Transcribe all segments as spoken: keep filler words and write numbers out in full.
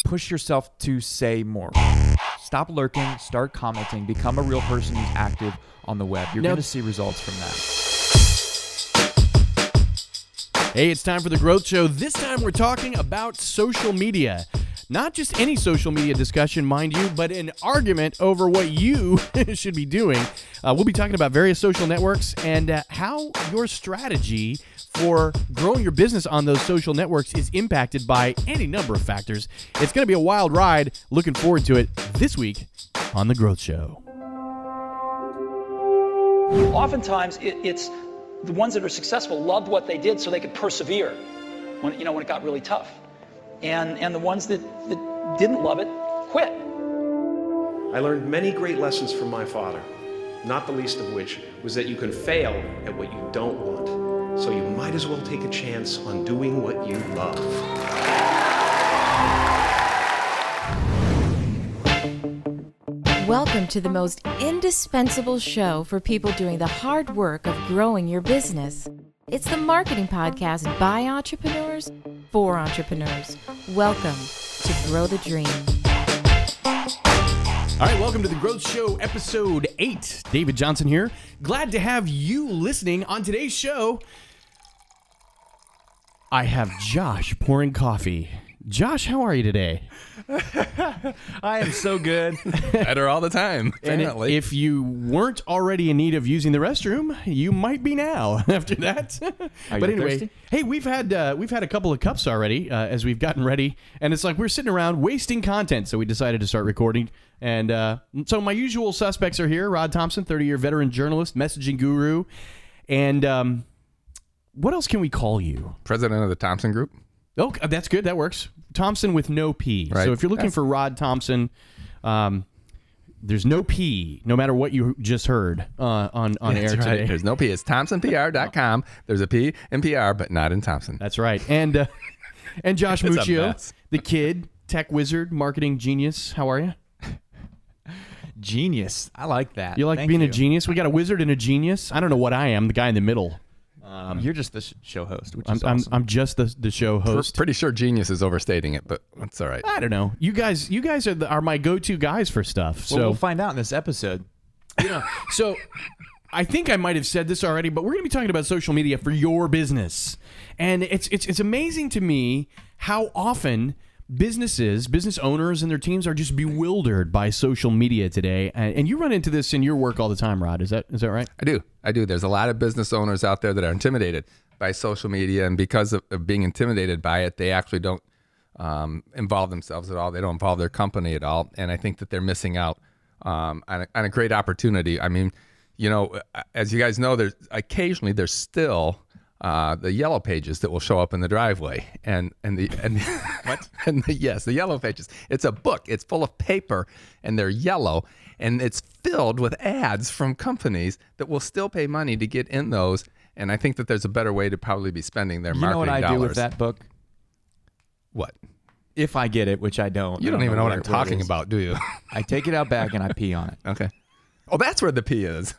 push yourself to say more. Stop lurking, start commenting, become a real person who's active on the web. You're Now- going to see results from that. Hey, it's time for the Growth Show. This time we're talking about social media. Not just any social media discussion, mind you, but an argument over what you should be doing. Uh, we'll be talking about various social networks and uh, how your strategy for growing your business on those social networks is impacted by any number of factors. It's going to be a wild ride. Looking forward to it this week on the Growth Show. Oftentimes, it, it's the ones that are successful loved what they did so they could persevere when, you know, when it got really tough. And, and the ones that, that didn't love it quit. I learned many great lessons from my father, not the least of which was that you can fail at what you don't want. So you might as well take a chance on doing what you love. Welcome to the most indispensable show for people doing the hard work of growing your business. It's the marketing podcast by entrepreneurs for entrepreneurs. Welcome to Grow the Dream. All right, welcome to the Growth Show, episode eight. David Johnson here. Glad to have you listening. On today's show, I have Josh pouring coffee. Josh, how are you today? I am so good. Better all the time, And apparently. if you weren't already in need of using the restroom, you might be now after that. Are But you anyway, thirsty? hey, we've had uh, we've had a couple of cups already uh, as we've gotten ready, and it's like we're sitting around wasting content, so we decided to start recording. And uh, so my usual suspects are here: Rod Thompson, thirty-year veteran journalist, messaging guru, and um, what else can we call you? President of the Thompson Group. Oh, that's good. That works. Thompson with no P. Right. So if you're looking That's- for Rod Thompson, um, there's no P, no matter what you just heard uh, on, on air That's right. today. There's no P. It's Thompson P R dot com. There's a P in P R, but not in Thompson. That's right. And uh, and Josh It's a Muccio, mess. the kid, tech wizard, marketing genius. How are you? Genius. I like that. You like Thank being you. a genius? We got a wizard and a genius. I don't know what I am, the guy in the middle. Um, You're just the sh- show host, which I'm, is I'm, awesome. I'm just the, the show Pr- host. Pretty sure genius is overstating it, but that's all right. I don't know. You guys, you guys are the, are my go-to guys for stuff. So well, we'll find out in this episode. You know, so I think I might have said this already, but we're going to be talking about social media for your business. And it's it's it's amazing to me how often businesses, business owners and their teams are just bewildered by social media today. And, and you run into this in your work all the time, Rod. Is that is that right? I do. I do. There's a lot of business owners out there that are intimidated by social media, and because of, of being intimidated by it, they actually don't um, involve themselves at all. They don't involve their company at all, and I think that they're missing out um, on, a, on a great opportunity. I mean, you know, as you guys know, there's occasionally there's still uh, the yellow pages that will show up in the driveway, and and the and what and the, yes, the yellow pages. It's a book. It's full of paper, and they're yellow, and it's filled with ads from companies that will still pay money to get in those. And I think that there's a better way to probably be spending their You marketing know what I dollars. do with that book? What? If I get it, which I don't. You I don't even know what where- I'm where it talking is. about, do you? I take it out back and I pee on it. Okay. Oh, that's where the P is.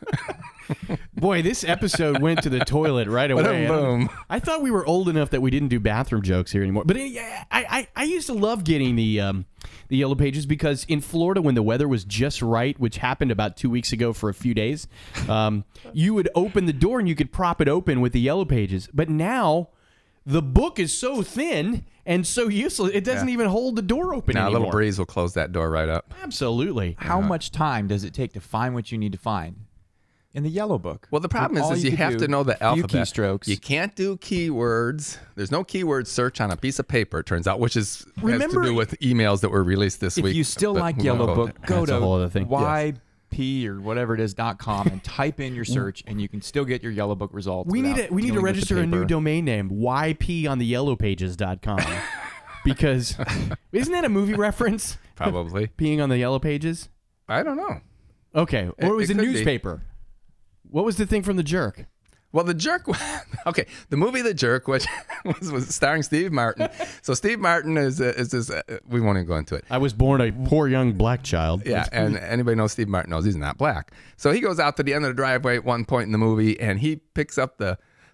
Boy, this episode went to the toilet right away. Boom, boom. I thought we were old enough that we didn't do bathroom jokes here anymore. But yeah, I, I, I used to love getting the um, the yellow pages because in Florida, when the weather was just right, which happened about two weeks ago for a few days, um, you would open the door and you could prop it open with the yellow pages. But now the book is so thin and so useless, it doesn't Yeah. even hold the door open Now a anymore. little breeze will close that door right up. Absolutely. How much time does it take to find what you need to find in the yellow book? Well, the problem All is, is you could have do, to know the few alphabet. keystrokes. You can't do keywords. There's no keyword search on a piece of paper, it turns out, which is Remember- has to do with emails that were released this if week. you still but like we won't Yellow go Book, there. go That's a to whole other thing. Y P or whatever it is dot com and type in your search, and you can still get your Yellow Book results. We need without to we need to dealing with the register a new paper. domain name, y p on the yellow pages dot com. Because isn't that a movie reference? Probably. Peeing on the yellow pages? I don't know. Okay. Or It- it was it a could be. newspaper. What was the thing from The Jerk? Well, The Jerk, okay, the movie The Jerk, which was, was starring Steve Martin. So Steve Martin is uh, is this, uh, we won't even go into it. I was born a poor young black child. Yeah, and anybody knows Steve Martin knows he's not black. So he goes out to the end of the driveway at one point in the movie, and he picks up the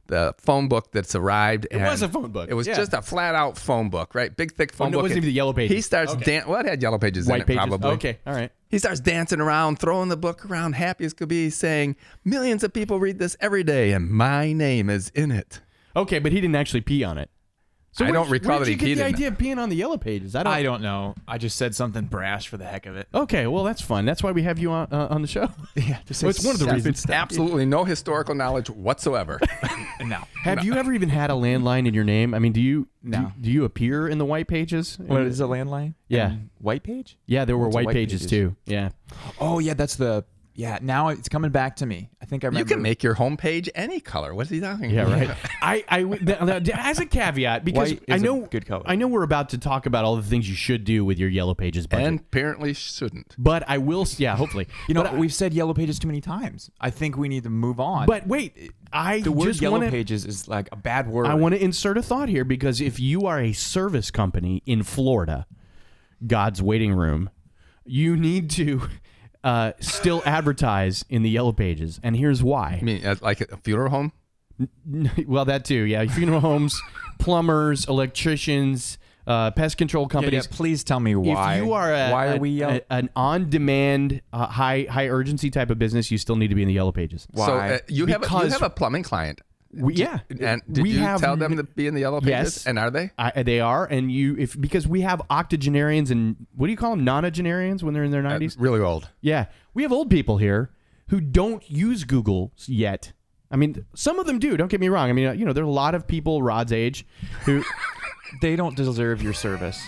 the phone book that's arrived. It was a phone book. It was yeah. just a flat out phone book, right? Big thick phone oh, no, book. It wasn't even the yellow pages. He starts okay. dan- well, it had yellow pages White in it pages. probably. Okay, all right. He starts dancing around, throwing the book around, happy as could be, saying, "Millions of people read this every day, and my name is in it." Okay, but he didn't actually pee on it. So I where don't did- recall where that did he you get peed the in idea of peeing on the yellow pages? I don't. I don't know. I just said something brash for the heck of it. Okay, well that's fun. That's why we have you on uh, on the show. Yeah, just Well, it's one of the reasons. Absolutely no historical knowledge whatsoever. No. Have you ever even had a landline in your name? I mean, do you No. do, do you appear in the white pages? What is a landline? Yeah. Um, white page? Yeah, there were What's a white, white pages, pages? too. Yeah. Oh yeah, that's the yeah. Now it's coming back to me. I think I You remember. can make your homepage any color. What is he talking Yeah, about? right. I, I th- th- as a caveat, because White I is a know good color. I know we're about to talk about all the things you should do with your yellow pages budget. And apparently shouldn't. but I will, s- yeah, hopefully. You know, but, I- we've said yellow pages too many times. I think we need to move on. but wait, I the word just yellow want to. pages is like a bad word. I want to insert a thought here because if you are a service company in Florida, God's waiting room, you need to uh, still advertise in the yellow pages, and here's why. I mean, uh, like a funeral home? Well, that too, yeah. Funeral homes, plumbers, electricians, uh, pest control Yeah, companies. yeah, please tell me why. If you are a, why a- are we yellow? a- an on-demand, uh, high high urgency type of business, you still need to be in the yellow pages. Why? So uh, you have a, you Because- have a plumbing client. We, yeah, And did we you have tell them to be in the yellow pages? Yes. And are they? I, they are, and you if because we have octogenarians and what do you call them, nonagenarians when they're in their Uh, nineties? really old. Yeah, we have old people here who don't use Google yet. I mean, some of them do. Don't get me wrong. I mean, you know, there are a lot of people Rod's age who, They don't deserve your service.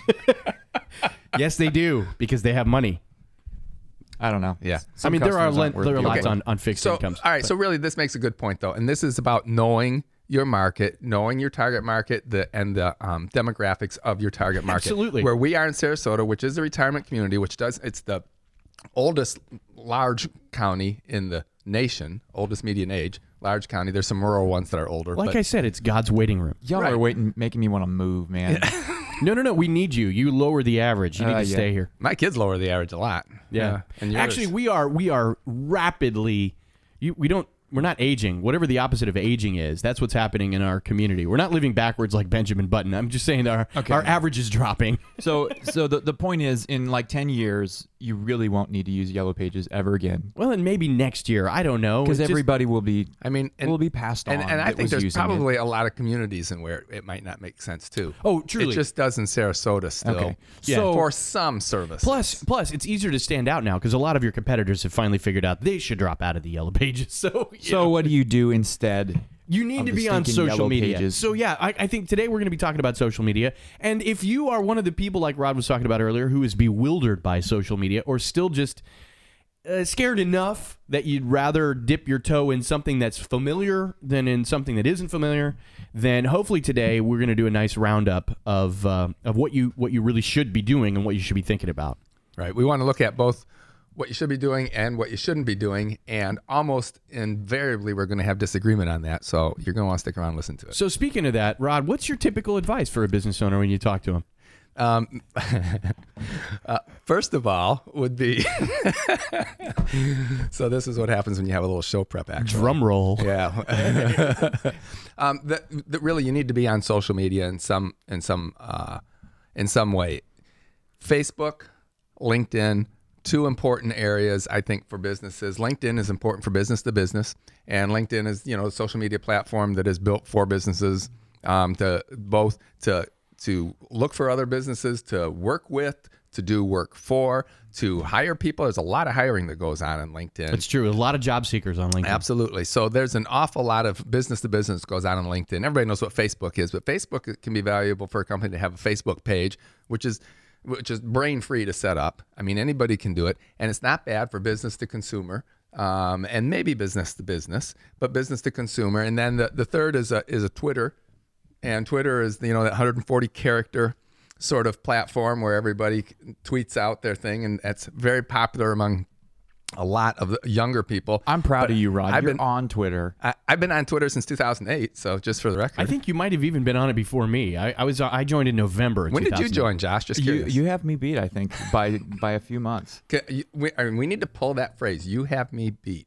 yes, they do because they have money. I don't know. Yeah. I mean, there are customers le- aren't worth there are the lots okay. on, on fixed So, incomes. all right. but- So really, this makes a good point, though, and this is about knowing your market, knowing your target market, the and the um, demographics of your target market. Absolutely. Where we are in Sarasota, which is a retirement community, which does it's the oldest large county in the nation, oldest median age, large county. There's some rural ones that are older. like but I said, it's God's waiting room. Y'all Right. are waiting, making me want to move, man. No, no, no. We need you. You lower the average. You need Uh, to yeah. stay here. my kids lower the average a lot. Yeah. And yours. Actually, we are we are rapidly. You, we don't. We're not aging. Whatever the opposite of aging is, that's what's happening in our community. We're not living backwards like Benjamin Button. I'm just saying our Okay. our average is dropping. So, so the, the point is, in like ten years, you really won't need to use yellow pages ever again Well, and maybe next year. I don't know. because It's just- everybody will be. I mean, and, will be passed on. and, and I that think was there's using it. probably a lot of communities in where it might not make sense too. Oh, truly. It just does in Sarasota still. Okay. Yeah. So for some services. Plus, plus, it's easier to stand out now because a lot of your competitors have finally figured out they should drop out of the yellow pages. So, you so know, what do you do instead? you need of to the be on stinking social yellow media. pages? So yeah, I, I think today we're going to be talking about social media. And if you are one of the people like Rod was talking about earlier who is bewildered by social media or still just uh, scared enough that you'd rather dip your toe in something that's familiar than in something that isn't familiar, then hopefully today we're going to do a nice roundup of uh, of what you what you really should be doing and what you should be thinking about. Right. We want to look at both what you should be doing and what you shouldn't be doing. And almost invariably, we're going to have disagreement on that. So you're going to want to stick around and listen to it. So speaking of that, Rod, what's your typical advice for a business owner when you talk to him? Um, uh, first of all, would be so this is what happens when you have a little show prep, actually. Drum roll. Yeah. um, that, that really, you need to be on social media in some in some uh, in some way. Facebook, LinkedIn, two important areas I think for businesses. LinkedIn is important for business to business, and LinkedIn is you know a social media platform that is built for businesses um, to both to to look for other businesses to work with, to do work for, to hire people. There's a lot of hiring that goes on in LinkedIn. It's true. A lot of job seekers on LinkedIn. Absolutely. So there's an awful lot of business to business goes on on LinkedIn. Everybody knows what Facebook is, but Facebook can be valuable for a company to have a Facebook page, which is which is brain free to set up. I mean, anybody can do it, and it's not bad for business to consumer, um, and maybe business to business, but business to consumer. And then the, the third is a is a Twitter, and Twitter is you know that one hundred forty character sort of platform where everybody tweets out their thing, and that's very popular among a lot of the younger people. I'm proud But of you, Rod. I've You're been on Twitter. I, I've been on Twitter since two thousand eight, so just for the record. I think you might have even been on it before me. I, I was. I joined in November. Of when did you two thousand. join, Josh? Just You, curious. you have me beat, I think, by by a few months. Okay, you- we, I mean, we need to pull that phrase. You have me beat.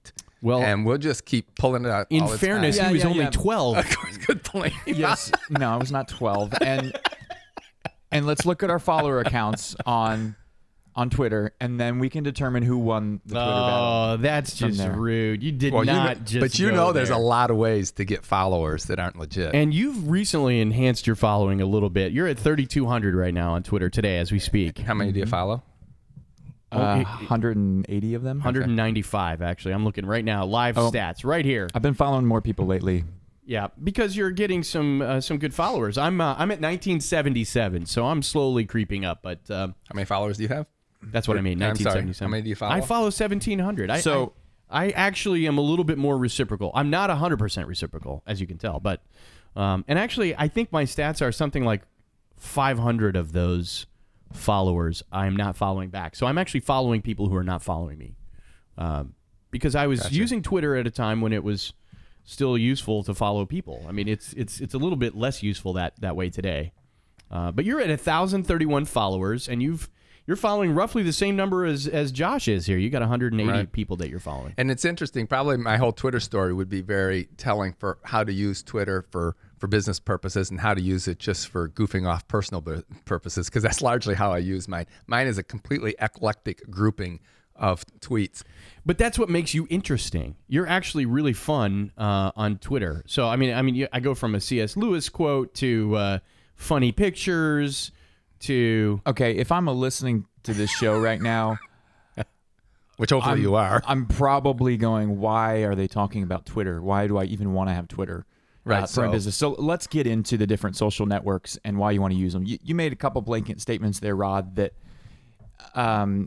Well, and we'll just keep pulling it out. In all the fairness, time. he was yeah, only yeah. twelve. Good point. Yes. No, I was not twelve. And and let's look at our follower accounts on on Twitter, and then we can determine who won the Twitter battle. Oh, that's from just there. rude. You did Well, you not know- just but you go know, there's there. a lot of ways to get followers that aren't legit. And you've recently enhanced your following a little bit. You're at thirty-two hundred right now on Twitter today as we speak. How many do you follow? Uh, it- one hundred eighty of them. one hundred ninety-five, actually. I'm looking right now. Live Oh. stats right here. I've been following more people lately. Yeah, because you're getting some uh, some good followers. I'm uh, I'm at nineteen seventy-seven, so I'm slowly creeping up. But um, How many followers do you have? that's what I mean. I'm nineteen sorry. seventy-seven. How many do you follow? I follow seventeen hundred. I, So- I, I actually am a little bit more reciprocal. I'm not one hundred percent reciprocal, as you can tell. But um, and actually, I think my stats are something like five hundred of those followers I'm not following back. So I'm actually following people who are not following me. Um, because I was Gotcha. using Twitter at a time when it was still useful to follow people. I mean, it's it's it's a little bit less useful that that way today. Uh, but you're at one thousand thirty-one followers, and you've you're following roughly the same number as as Josh is here. You got one hundred eighty Right. people that you're following. And it's interesting. Probably my whole Twitter story would be very telling for how to use Twitter for, for business purposes and how to use it just for goofing off personal bu- purposes, because that's largely how I use mine. Mine is a completely eclectic grouping of tweets. But that's what makes you interesting. You're actually really fun uh, on Twitter. So I mean, I mean, you- I go from a C S Lewis quote to uh, funny pictures to Okay, if I'm listening to this show right now, Which hopefully I'm, you are. I'm probably going, why are they talking about Twitter? Why do I even want to have Twitter Right, uh, for my so- business? So let's get into the different social networks and why you want to use them. You, you made a couple blanket statements there, Rod, that um,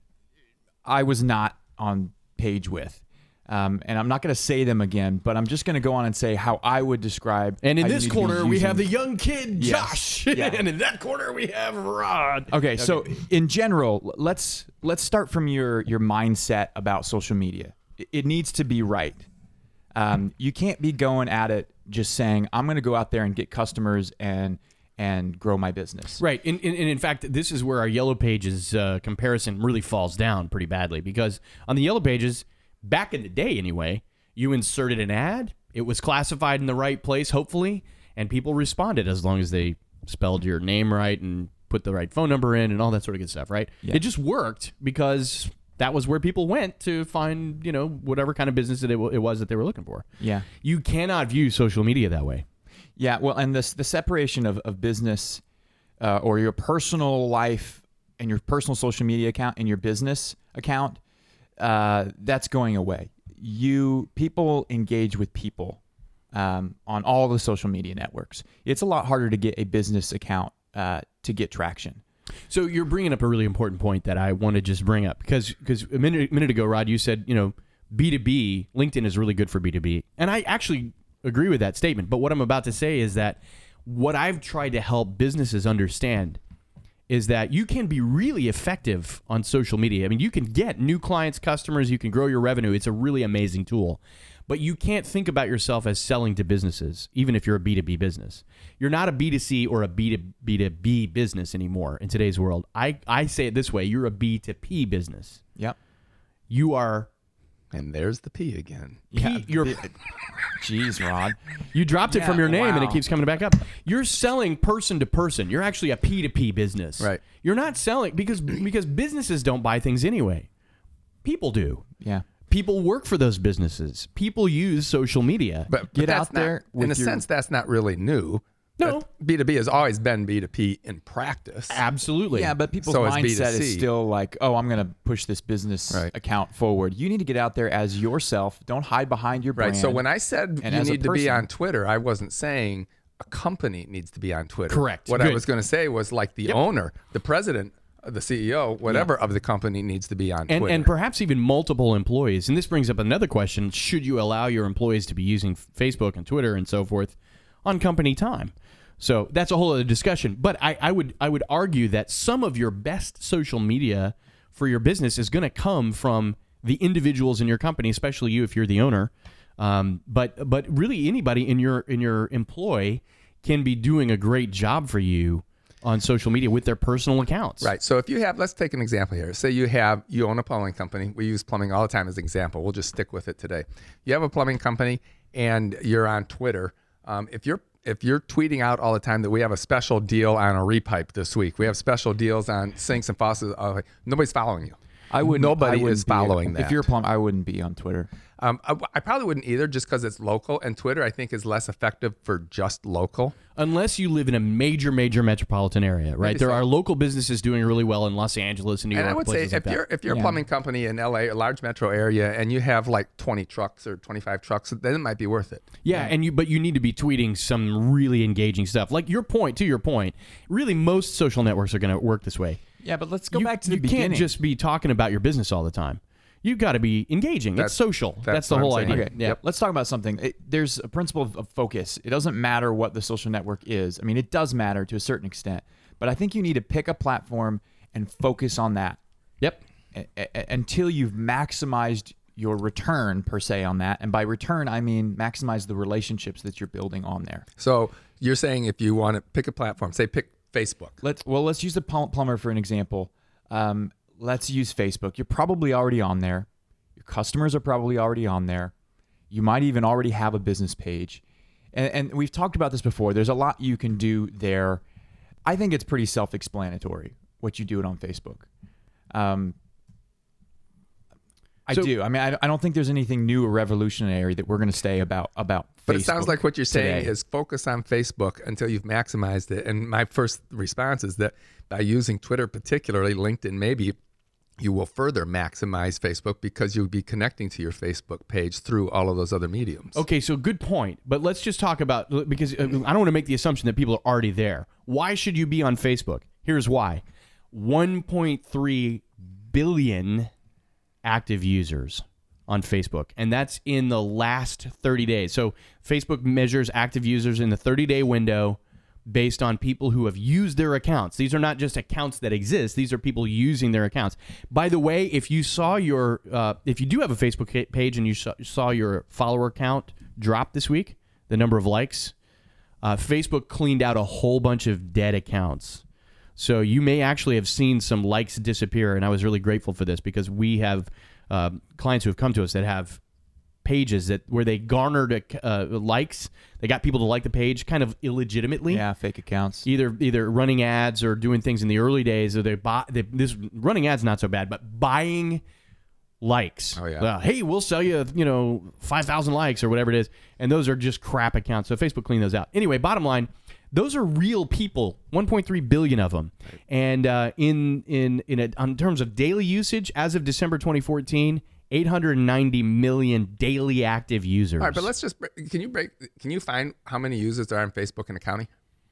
I was not on page with. Um, and I'm not going to say them again, but I'm just going to go on and say how I would describe. And in how you this need to be corner, we using- have the young kid, Yes. Josh. Yeah. And in that corner, we have Rod. Okay, so in general, let's let's start from your your mindset about social media. It, it needs to be right. Um, you can't be going at it just saying, "I'm going to go out there and get customers and and grow my business." Right. And, and, and in fact, this is where our Yellow Pages uh, comparison really falls down pretty badly, because on the Yellow Pages, back in the day anyway, you inserted an ad, it was classified in the right place, hopefully, and people responded as long as they spelled your name right and put the right phone number in and all that sort of good stuff, right? Yeah. It just worked because that was where people went to find, you know, whatever kind of business that it, w- it was that they were looking for. Yeah. You cannot view social media that way. Yeah, well, and this the separation of, of business uh, or your personal life and your personal social media account and your business account, uh, that's going away. You people engage with people um, on all the social media networks. It's a lot harder to get a business account uh, to get traction. So you're bringing up a really important point that I want to just bring up, because because a minute minute ago, Rod, you said, you know, B two B, LinkedIn is really good for B two B. And I actually agree with that statement. But what I'm about to say is that what I've tried to help businesses understand is that you can be really effective on social media. I mean, you can get new clients, customers, you can grow your revenue. It's a really amazing tool. But you can't think about yourself as selling to businesses, even if you're a B two B business. You're not a B two C or a B two B business anymore in today's world. I, I say it this way, you're a B two P business. Yep. You are, And there's the P again. Yeah, P, you're, Jeez, Rod. you dropped it Yeah, from your name and it wow. keeps coming back up. You're selling person to person. You're actually a P two P business. Right. You're not selling, because because businesses don't buy things anyway. People do. Yeah. People work for those businesses. People use social media. But, but Get that's out there not, in with a your- sense, that's not really new. No. B two B has always been B two P in practice. Absolutely. Yeah, but people's So is mindset B two is C. still like, oh, I'm going to push this business Right. account forward. You need to get out there as yourself. Don't hide behind your brand. Right. So when I said And you as a need to be person- on Twitter, I wasn't saying a company needs to be on Twitter. Correct. What I Good. was going to say was like the owner, the president, the C E O, whatever of the company needs to be on and, Twitter. and perhaps even multiple employees. And this brings up another question. Should you allow your employees to be using Facebook and Twitter and so forth on company time? So that's a whole other discussion. But I, I would I would argue that some of your best social media for your business is going to come from the individuals in your company, especially you if you're the owner. Um, but but really anybody in your in your employ can be doing a great job for you on social media with their personal accounts. Right. So if you have, let's take an example here. Say you have, you own a plumbing company. We use plumbing all the time as an example. We'll just stick with it today. You have a plumbing company and you're on Twitter. Um, if you're if you're tweeting out all the time that we have a special deal on a repipe this week, we have special deals on sinks and faucets, uh, nobody's following you. I wouldn't. Nobody I wouldn't is be- following that. If you're a plumber, I wouldn't be on Twitter. Um, I, I probably wouldn't either, just because it's local, and Twitter I think is less effective for just local. Unless you live in a major, major metropolitan area, right? Maybe There so. are local businesses doing really well in Los Angeles and New York. And I would say places if like you're that. if you're Yeah. a plumbing company in L A, a large metro area, and you have like twenty trucks or twenty-five trucks, then it might be worth it. Yeah, and you but you need to be tweeting some really engaging stuff. Like your point, to your point, really most social networks are going to work this way. Yeah, but let's go you, back to the you beginning. can't just be talking about your business all the time. You've got to be engaging. That's- it's social. That's, that's the what I'm whole saying. idea. Okay, Yeah. Yep. Let's talk about something. It, there's a principle of, of focus. It doesn't matter what the social network is. I mean, it does matter to a certain extent, but I think you need to pick a platform and focus on that Yep. a- a- until you've maximized your return per se on that. And by return, I mean maximize the relationships that you're building on there. So you're saying if you want to pick a platform, say pick Facebook. Let's well, let's use the plum- plumber for an example. Um, let's use Facebook. You're probably already on there. Your customers are probably already on there. You might even already have a business page. And, and we've talked about this before. There's a lot you can do there. I think it's pretty self-explanatory what you do it on Facebook. Um, I So- do. I mean, I, I don't think there's anything new or revolutionary that we're going to say about about Facebook. But it sounds like what you're saying today. is focus on Facebook until you've maximized it. And my first response is that by using Twitter, particularly LinkedIn, maybe you will further maximize Facebook because you'll be connecting to your Facebook page through all of those other mediums. Okay, so good point. But let's just talk about, because uh, I don't want to make the assumption that people are already there. Why should you be on Facebook? Here's why. one point three billion active users on Facebook, and that's in the last thirty days. So Facebook measures active users in the thirty-day window based on people who have used their accounts. These are not just accounts that exist. These are people using their accounts. By the way, if you saw your, uh, if you do have a Facebook ca- page and you saw, saw your follower count drop this week, the number of likes, uh, Facebook cleaned out a whole bunch of dead accounts. So you may actually have seen some likes disappear, and I was really grateful for this because we have uh, clients who have come to us that have pages that where they garnered uh, likes. They got people to like the page kind of illegitimately. yeah, fake accounts. Either either running ads or doing things in the early days, or they buy they, this running ads not so bad, but buying likes. Oh, yeah. Uh, hey, we'll sell you you know five thousand likes or whatever it is, and those are just crap accounts. So Facebook cleaned those out. Anyway, bottom line, those are real people. one point three billion of them, and uh, in in in a, in terms of daily usage, as of December twenty fourteen. eight hundred ninety million daily active users. All right, but let's just break, can you break can you find how many users there are on Facebook in a county?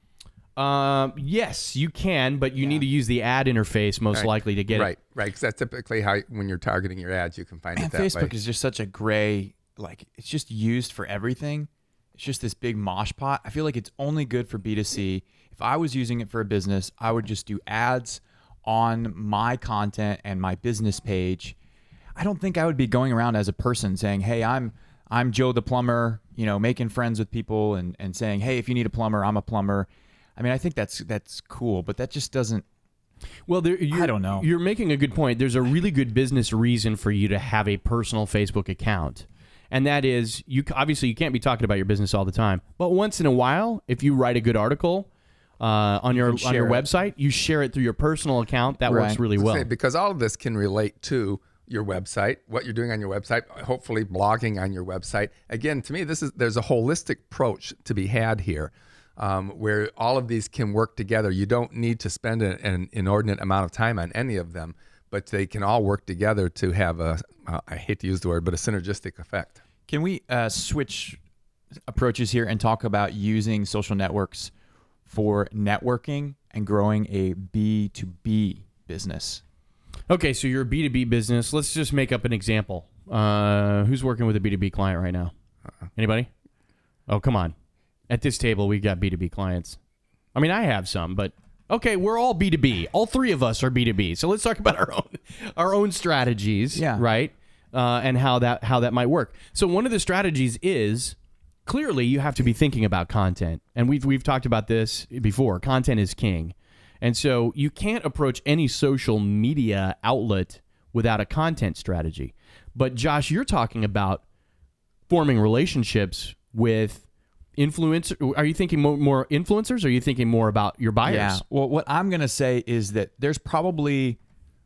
Um, yes, you can, but you need to use the ad interface most Right. likely to get right, it. right, because that's typically how when you're targeting your ads, you can find Man, it that Facebook way. is just such a gray, like it's just used for everything. It's just this big mosh pot. I feel like it's only good for B two C. If I was using it for a business, I would just do ads on my content and my business page. I don't think I would be going around as a person saying, "Hey, I'm I'm Joe the plumber," you know, making friends with people and, and saying, "Hey, if you need a plumber, I'm a plumber." I mean, I think that's that's cool, but that just doesn't. Well, there, you're, I don't know. You're making a good point. There's a really good business reason for you to have a personal Facebook account, and that is you obviously you can't be talking about your business all the time, but once in a while, if you write a good article uh, on your can on your share it. website, you share it through your personal account. That works Right. really Say, well. because all of this can relate to your website, what you're doing on your website, hopefully blogging on your website. Again, to me, this is there's a holistic approach to be had here, um, where all of these can work together. You don't need to spend an, an inordinate amount of time on any of them, but they can all work together to have a, uh, I hate to use the word, but a synergistic effect. Can we uh, switch approaches here and talk about using social networks for networking and growing a B two B business? Okay, so you're a B two B business. Let's just make up an example. Uh, who's working with a B two B client right now? Uh-uh. Anybody? Oh, come on. At this table, we've got B two B clients. I mean, I have some, but okay, we're all B two B. All three of us are B two B. So let's talk about our own our own strategies, Yeah. right? Uh, and how that how that might work. So one of the strategies is clearly you have to be thinking about content, and we've we've talked about this before. Content is king. And so you can't approach any social media outlet without a content strategy. But Josh, you're talking about forming relationships with influencers. Are you thinking more, more influencers, or are you thinking more about your buyers? Yeah. Well, what I'm going to say is that there's probably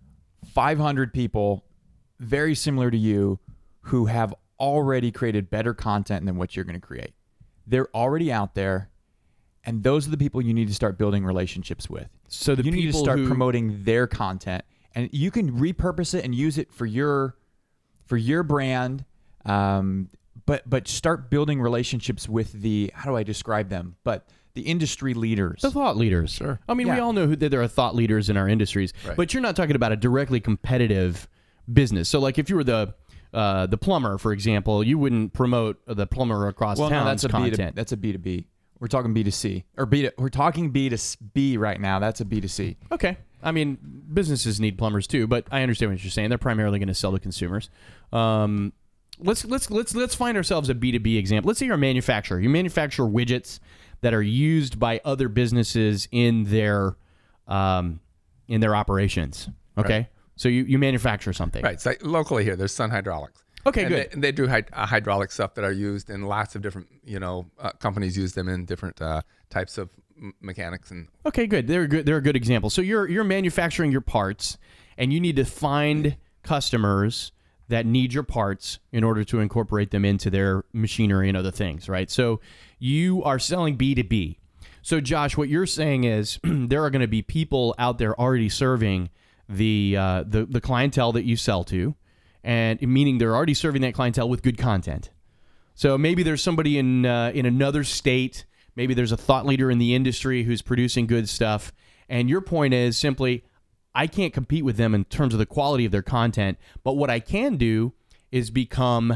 five hundred people very similar to you who have already created better content than what you're going to create. They're already out there, and those are the people you need to start building relationships with. So the you need to people start who- promoting their content, and you can repurpose it and use it for your for your brand. Um, but but start building relationships with the, how do I describe them? But the industry leaders. The thought leaders. Sure. I mean, we Yeah. all know who, that there are thought leaders in our industries, Right. but you're not talking about a directly competitive business. So, like, if you were the uh, the plumber, for example, you wouldn't promote the plumber across Well, no, town's that's a B to, content. that's a B to B. We're talking B to C or B to, we're talking B to B right now. That's a B to C. Okay. I mean, businesses need plumbers too, but I understand what you're saying. They're primarily going to sell to consumers. Um, let's let's let's let's find ourselves a B to B example. Let's say you're a manufacturer. You manufacture widgets that are used by other businesses in their um, in their operations. Okay, Right. so you, you manufacture something. Right. So like locally here, there's Sun Hydraulics. Okay, and good. They, and they do hy- uh, hydraulic stuff that are used in lots of different, you know, uh, companies use them in different uh, types of m- mechanics and Okay, good. They're good. They're a good example. So you're you're manufacturing your parts, and you need to find customers that need your parts in order to incorporate them into their machinery and other things, right? So you are selling B to B. So Josh, what you're saying is there are going to be people out there already serving the uh, the the clientele that you sell to, and meaning they're already serving that clientele with good content. So maybe there's somebody in uh, in another state. Maybe there's a thought leader in the industry who's producing good stuff. And your point is simply, I can't compete with them in terms of the quality of their content. But what I can do is become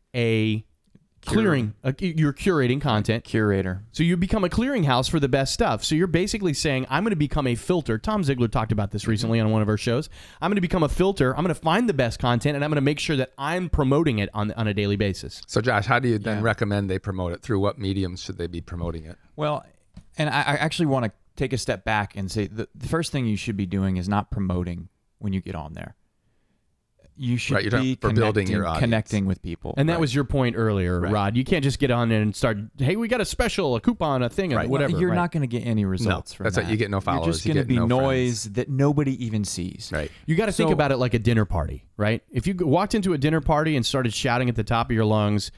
a clearing. A, you're curating content. Curator. So you become a clearinghouse for the best stuff. So you're basically saying, I'm going to become a filter. Tom Ziegler talked about this recently on one of our shows. I'm going to become a filter. I'm going to find the best content, and I'm going to make sure that I'm promoting it on, on a daily basis. So, Josh, how do you then Yeah. recommend they promote it? Through what mediums should they be promoting it? Well, and I, I actually want to take a step back and say the, the first thing you should be doing is not promoting when you get on there. You should Right, you're talking be for building connecting, your audience. connecting with people. And that Right. was your point earlier, Right. Rod. You can't just get on and start, hey, we got a special, a coupon, a thing, Right. whatever. You're right? not going to get any results from that's that. right. You get no followers. You're just You going to get be no noise friends. that nobody even sees. Right. You got to think So- about it like a dinner party, right? If you walked into a dinner party and started shouting at the top of your lungs,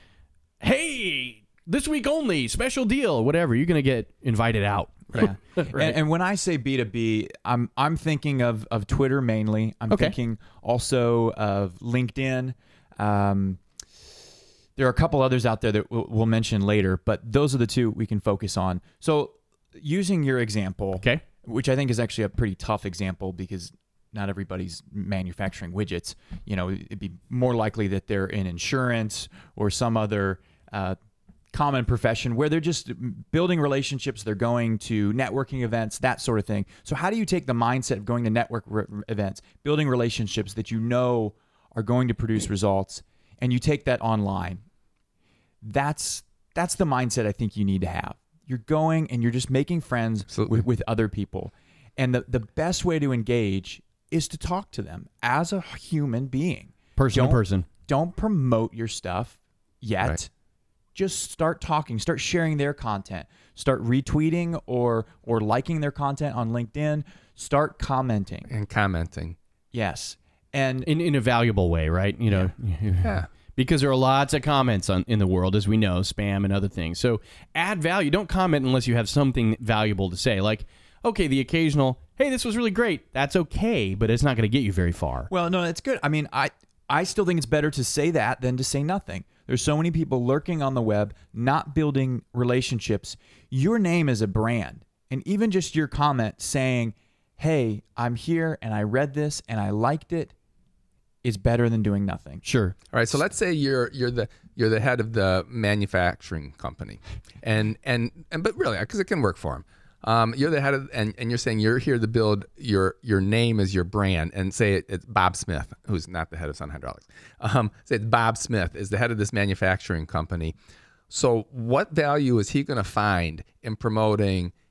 hey, this week only, special deal, whatever, you're going to get invited out. Yeah. Right. and, and when I say B to B, I'm I'm thinking of, of Twitter mainly. I'm Okay. thinking also of LinkedIn. Um, there are a couple others out there that we'll, we'll mention later, but those are the two we can focus on. So using your example, Okay. which I think is actually a pretty tough example because not everybody's manufacturing widgets. You know, it'd be more likely that they're in insurance or some other uh, common profession where they're just building relationships. They're going to networking events, that sort of thing. So how do you take the mindset of going to network re- events, building relationships that you know are going to produce results, and you take that online? That's that's the mindset I think you need to have. You're going and you're just making friends Absolutely. with, with other people. And the, the best way to engage is to talk to them as a human being. Person to Don't- person. Don't promote your stuff yet. Right. Just start talking, start sharing their content, start retweeting or or liking their content on LinkedIn, start commenting. And commenting. Yes. And In, in a valuable way, right? You know, Yeah. because there are lots of comments on, in the world, as we know, spam and other things. So add value. Don't comment unless you have something valuable to say. Like, okay, the occasional, hey, this was really great. That's okay, but it's not going to get you very far. well, no, it's good. I mean, I I still think it's better to say that than to say nothing. There's so many people lurking on the web, not building relationships. Your name is a brand. And even just your comment saying, hey, I'm here and I read this and I liked it is better than doing nothing. Sure. All right, so let's say you're you're the you're the head of the manufacturing company, and and and but really, because it can work for them. Um, you're the head of, and, and you're saying you're here to build your your name as your brand, and say it, it's Bob Smith, who's not the head of Sun Hydraulics. Um, say it's Bob Smith is the head of this manufacturing company. So what value is he going to find in promoting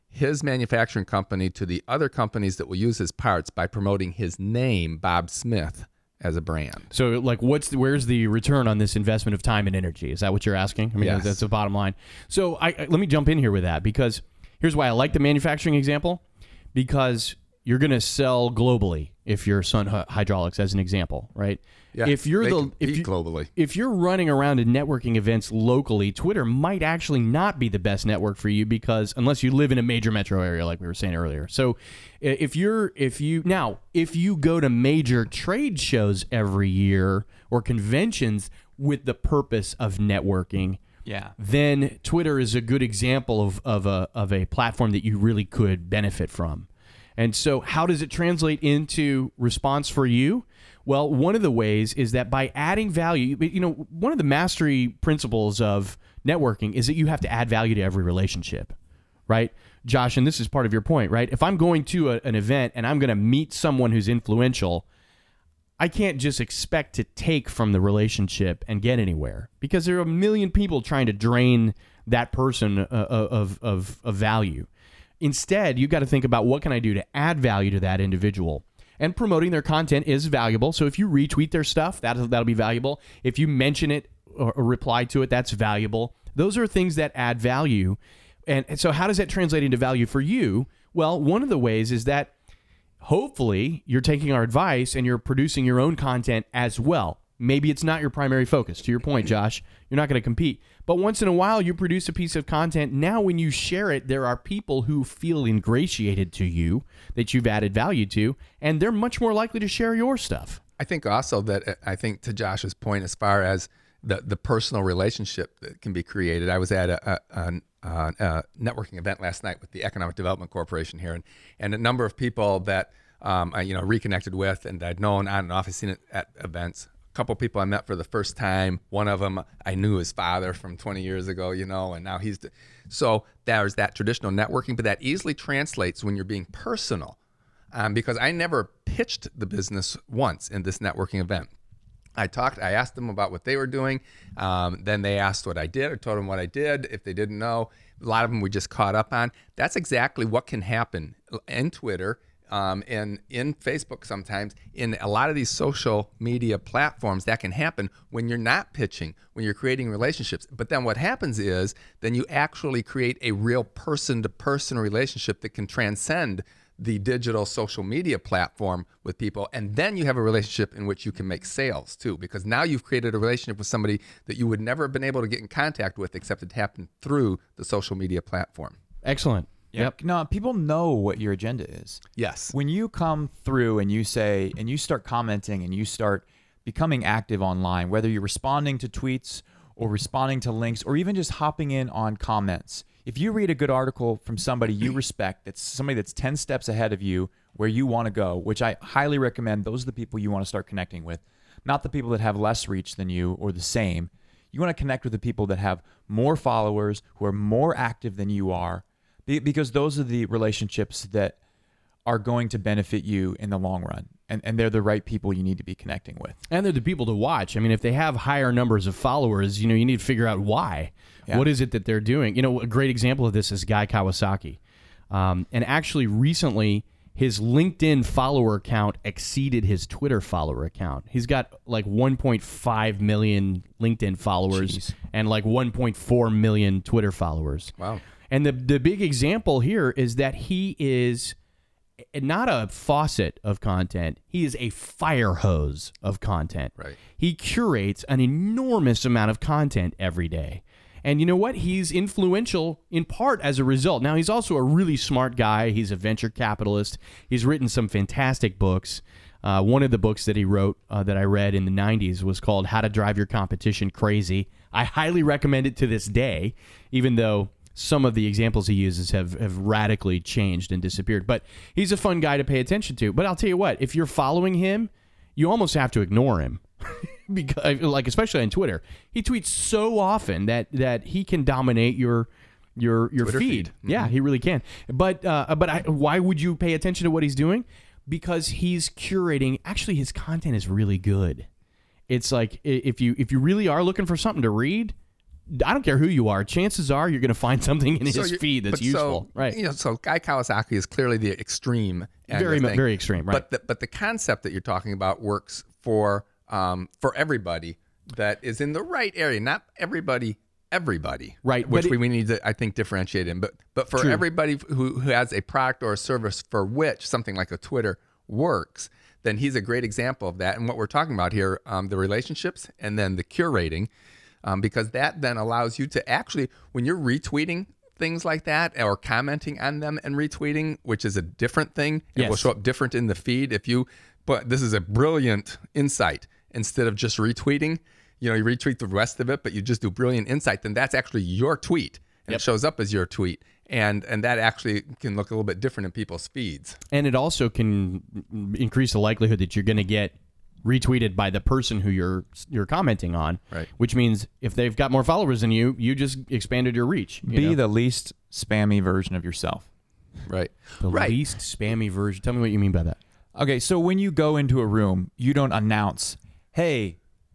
his manufacturing company to the other companies that will use his parts by promoting his name, Bob Smith, as a brand. So, like, what's the, where's the return on this investment of time and energy? Is that what you're asking? I mean, Yes. that's the bottom line. So, I, I let me jump in here with that, because here's why I like the manufacturing example, because you're going to sell globally if you're Sun Hy- Hydraulics, as an example, right? Yeah, if you're they the compete if you, globally. if you're running around at networking events locally, Twitter might actually not be the best network for you, because unless you live in a major metro area, like we were saying earlier. So i- if you're if you now if you go to major trade shows every year or conventions with the purpose of networking, Yeah. then Twitter is a good example of, of a of a platform that you really could benefit from. And so how does it translate into response for you? Well, one of the ways is that by adding value, you know, one of the mastery principles of networking is that you have to add value to every relationship, right? Josh, and this is part of your point, right? If I'm going to a, an event and I'm going to meet someone who's influential, I can't just expect to take from the relationship and get anywhere, because there are a million people trying to drain that person uh, of, of, of value. Instead, you've got to think about, what can I do to add value to that individual? And promoting their content is valuable. So if you retweet their stuff, that'll, that'll be valuable. If you mention it or, or reply to it, that's valuable. Those are things that add value. And, and so how does that translate into value for you? Well, one of the ways is that hopefully you're taking our advice and you're producing your own content as well. Maybe it's not your primary focus. To your point, Josh, you're not going to compete. But once in a while, you produce a piece of content. Now, when you share it, there are people who feel ingratiated to you, that you've added value to, and they're much more likely to share your stuff. I think also that, uh, I think to Josh's point, as far as the, the personal relationship that can be created, I was at a, a, a, a networking event last night with the Economic Development Corporation here, and, and a number of people that um, I you know reconnected with and I'd known on and off. I've seen it at events. A couple people I met for the first time. One of them, I knew his father from twenty years ago, you know, and now he's the, so there's that traditional networking, but that easily translates when you're being personal, um, because I never pitched the business once in this networking event. I talked, I asked them about what they were doing. Um, then they asked what I did. I told them what I did. If they didn't know, a lot of them we just caught up on. That's exactly what can happen in Twitter. Um, and in Facebook sometimes, in a lot of these social media platforms, that can happen when you're not pitching, when you're creating relationships. But then what happens is, then you actually create a real person-to-person relationship that can transcend the digital social media platform with people. And then you have a relationship in which you can make sales too, because now you've created a relationship with somebody that you would never have been able to get in contact with, except it happened through the social media platform. Excellent. Yep. No, people know what your agenda is. Yes. When you come through and you say, and you start commenting and you start becoming active online, whether you're responding to tweets or responding to links or even just hopping in on comments, if you read a good article from somebody you respect, that's somebody that's ten steps ahead of you where you want to go, which I highly recommend, those are the people you want to start connecting with, not the people that have less reach than you or the same. You want to connect with the people that have more followers, who are more active than you are, because those are the relationships that are going to benefit you in the long run. And, and they're the right people you need to be connecting with. And they're the people to watch. I mean, if they have higher numbers of followers, you know, you need to figure out why. Yeah. What is it that they're doing? You know, a great example of this is Guy Kawasaki. Um, and actually, recently, his LinkedIn follower count exceeded his Twitter follower account. He's got like one point five million LinkedIn followers Jeez. and like one point four million Twitter followers. Wow. And the the big example here is that he is not a faucet of content. He is a fire hose of content. Right. He curates an enormous amount of content every day. And you know what? He's influential in part as a result. Now, he's also a really smart guy. He's a venture capitalist. He's written some fantastic books. Uh, one of the books that he wrote uh, that I read in the nineties was called How to Drive Your Competition Crazy. I highly recommend it to this day, even though some of the examples he uses have, have radically changed and disappeared. But he's a fun guy to pay attention to. But I'll tell you what, if you're following him, you almost have to ignore him. Because, like, especially on Twitter, he tweets so often that that he can dominate your your your Twitter feed. feed. Mm-hmm. Yeah, he really can. But uh, but I, why would you pay attention to what he's doing? Because he's curating. Actually, his content is really good. It's like if you if you really are looking for something to read, I don't care who you are. Chances are you're going to find something in So his you- feed that's but useful, so, right? You know, so Guy Kawasaki is clearly the extreme end Very of mu- thing. very extreme, right. But the, but the concept that you're talking about works for um, for everybody that is in the right area. Not everybody, everybody, Right, Which but we, it- we need to, I think, differentiate in. But but for True. everybody who who has a product or a service for which something like a Twitter works, then he's a great example of that. And what we're talking about here, um, the relationships and then the curating. Um, because that then allows you to actually, when you're retweeting things like that or commenting on them and retweeting, which is a different thing, it will Yes. show up different in the feed. If you, but this is a brilliant insight. Instead of just retweeting, you know, you retweet the rest of it, but you just do brilliant insight, then that's actually your tweet. And Yep. it shows up as your tweet. And and that actually can look a little bit different in people's feeds. And it also can increase the likelihood that you're going to get retweeted by the person who you're you're commenting on. Right. Which means if they've got more followers than you, you just expanded your reach. you Be know? the least spammy version of yourself. Right. The right. least spammy version. Tell me what you mean by that. Okay, so when you go into a room, you don't announce, "Hey,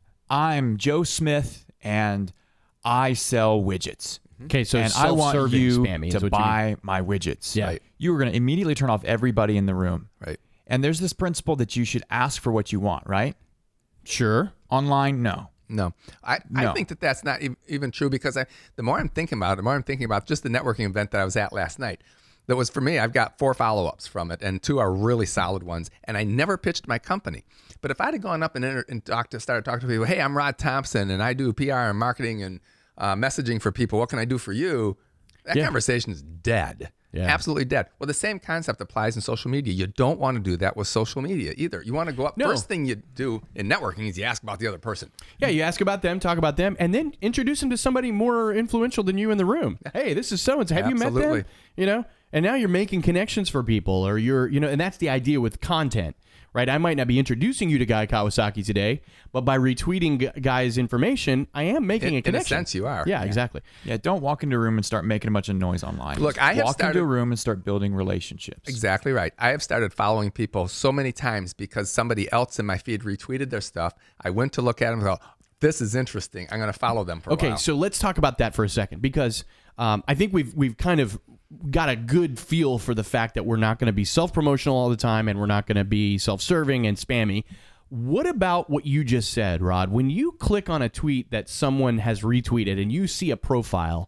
I'm Joe Smith and I sell widgets." Okay, so and I want self-serving you spammy is to what you buy my widgets. Yeah. Right. You are going to immediately turn off everybody in the room. Right. And there's this principle that you should ask for what you want, right? Sure. Online, no. No, I, No. I think that that's not ev- even true because I, the more I'm thinking about it, the more I'm thinking about just the networking event that I was at last night. That was for me, I've got four follow-ups from it, and two are really solid ones. And I never pitched my company. But if I'd have gone up and, inter- and talked to, started talking to people, hey, I'm Rod Thompson, and I do P R and marketing and uh, messaging for people. What can I do for you? That Yeah. conversation is dead. Yeah. Absolutely dead. Well, the same concept applies in social media. You don't want to do that with social media either. You want to go up. No. First thing you do in networking is you ask about the other person. Yeah, you ask about them, talk about them, and then introduce them to somebody more influential than you in the room. Hey, this is so and so. Have you met Absolutely. them? You know, and now you're making connections for people, or you're, you know, and that's the idea with content, right? I might not be introducing you to Guy Kawasaki today, but by retweeting G- Guy's information, I am making In- a in a connection. sense, you are. Yeah, exactly. Yeah, don't walk into a room and start making a bunch of noise online. Look, Just I have walk started- into a room and start building relationships. Exactly right. I have started following people so many times because somebody else in my feed retweeted their stuff. I went to look at them and thought, this is interesting. I'm going to follow them for a Okay, while. so let's talk about that for a second because um, I think we've we've kind of got a good feel for the fact that we're not going to be self-promotional all the time and we're not going to be self-serving and spammy. What about what you just said, Rod? When you click on a tweet that someone has retweeted and you see a profile,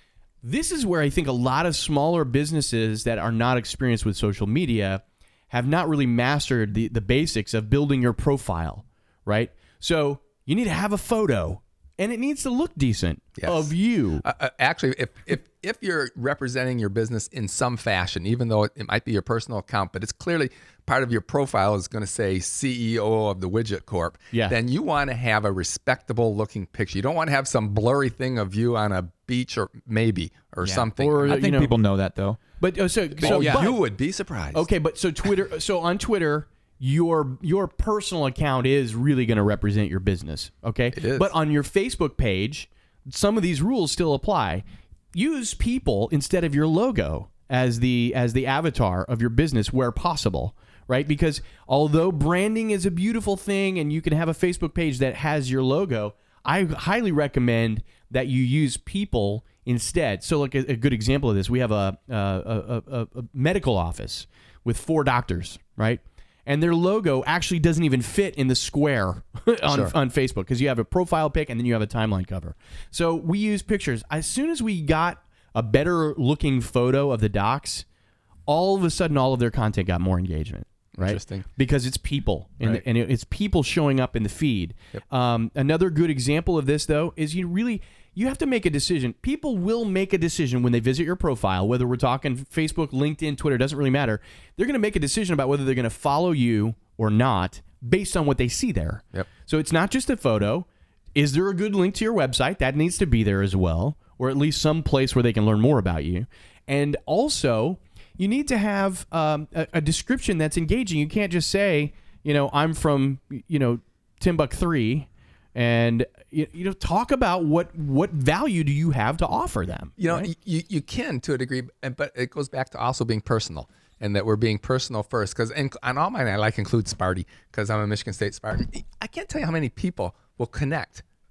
this is where I think a lot of smaller businesses that are not experienced with social media have not really mastered the, the basics of building your profile, right? So you need to have a photo and it needs to look decent Yes. of you. Uh, uh, actually, if, if if you're representing your business in some fashion, even though it, it might be your personal account, but it's clearly part of your profile is going to say C E O of the Widget Corp, Yeah. then you want to have a respectable looking picture. You don't want to have some blurry thing of you on a beach or maybe or Yeah. something. Or- I you think know- people know that, though. But uh, so, so oh, but- you would be surprised. okay, but so Twitter, so on Twitter, your your personal account is really going to represent your business, okay? It is. But on your Facebook page, some of these rules still apply. Use people instead of your logo as the as the avatar of your business where possible, right? Because although branding is a beautiful thing and you can have a Facebook page that has your logo, I highly recommend that you use people instead. So like a, a good example of this, we have a a, a, a a medical office with four doctors, right? And their logo actually doesn't even fit in the square on, Sure. on Facebook because you have a profile pic and then you have a timeline cover. So we use pictures. As soon as we got a better looking photo of the docs, all of a sudden all of their content got more engagement. Right? Interesting. Because it's people, and, Right. and it- it's people showing up in the feed. Um, another good example of this, though, is you really you have to make a decision. People will make a decision when they visit your profile, whether we're talking Facebook, LinkedIn, Twitter, doesn't really matter. They're going to make a decision about whether they're going to follow you or not based on what they see there. Yep. So it's not just a photo. Is there a good link to your website? That needs to be there as well, or at least some place where they can learn more about you. And also, you need to have um, a, a description that's engaging. You can't just say, you know, I'm from, you know, Timbuk three, and you, you know, talk about what what value do you have to offer them. You know, right? you, you can to a degree, and- but it goes back to also being personal, and that we're being personal first. Because on all mine, I like include Sparty because I'm a Michigan State Spartan. I can't tell you how many people will connect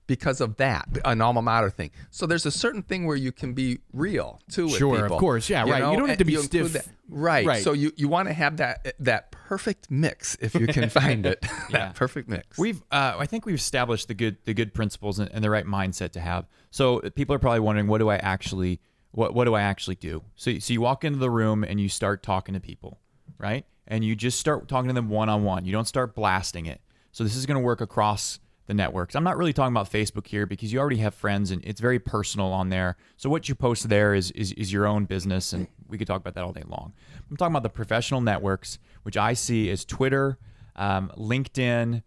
because of that, an alma mater thing. So there's a certain thing where you can be real too with Sure, people. of course. Yeah, you right. know? You don't have to And be you include stiff. that- Right. Right. So you, you want to have that that perfect mix if you can find it. Yeah. That perfect mix. We've, uh, I think we've established the good, the good principles and, and the right mindset to have. So people are probably wondering, what do I actually, what, what do I actually do? So, so you walk into the room and you start talking to people, right? And you just start talking to them one on one. You don't start blasting it. So this is going to work across the networks. I'm not really talking about Facebook here because you already have friends and it's very personal on there. So what you post there is is, is your own business, and we could talk about that all day long. I'm talking about the professional networks, which I see as Twitter, um, LinkedIn.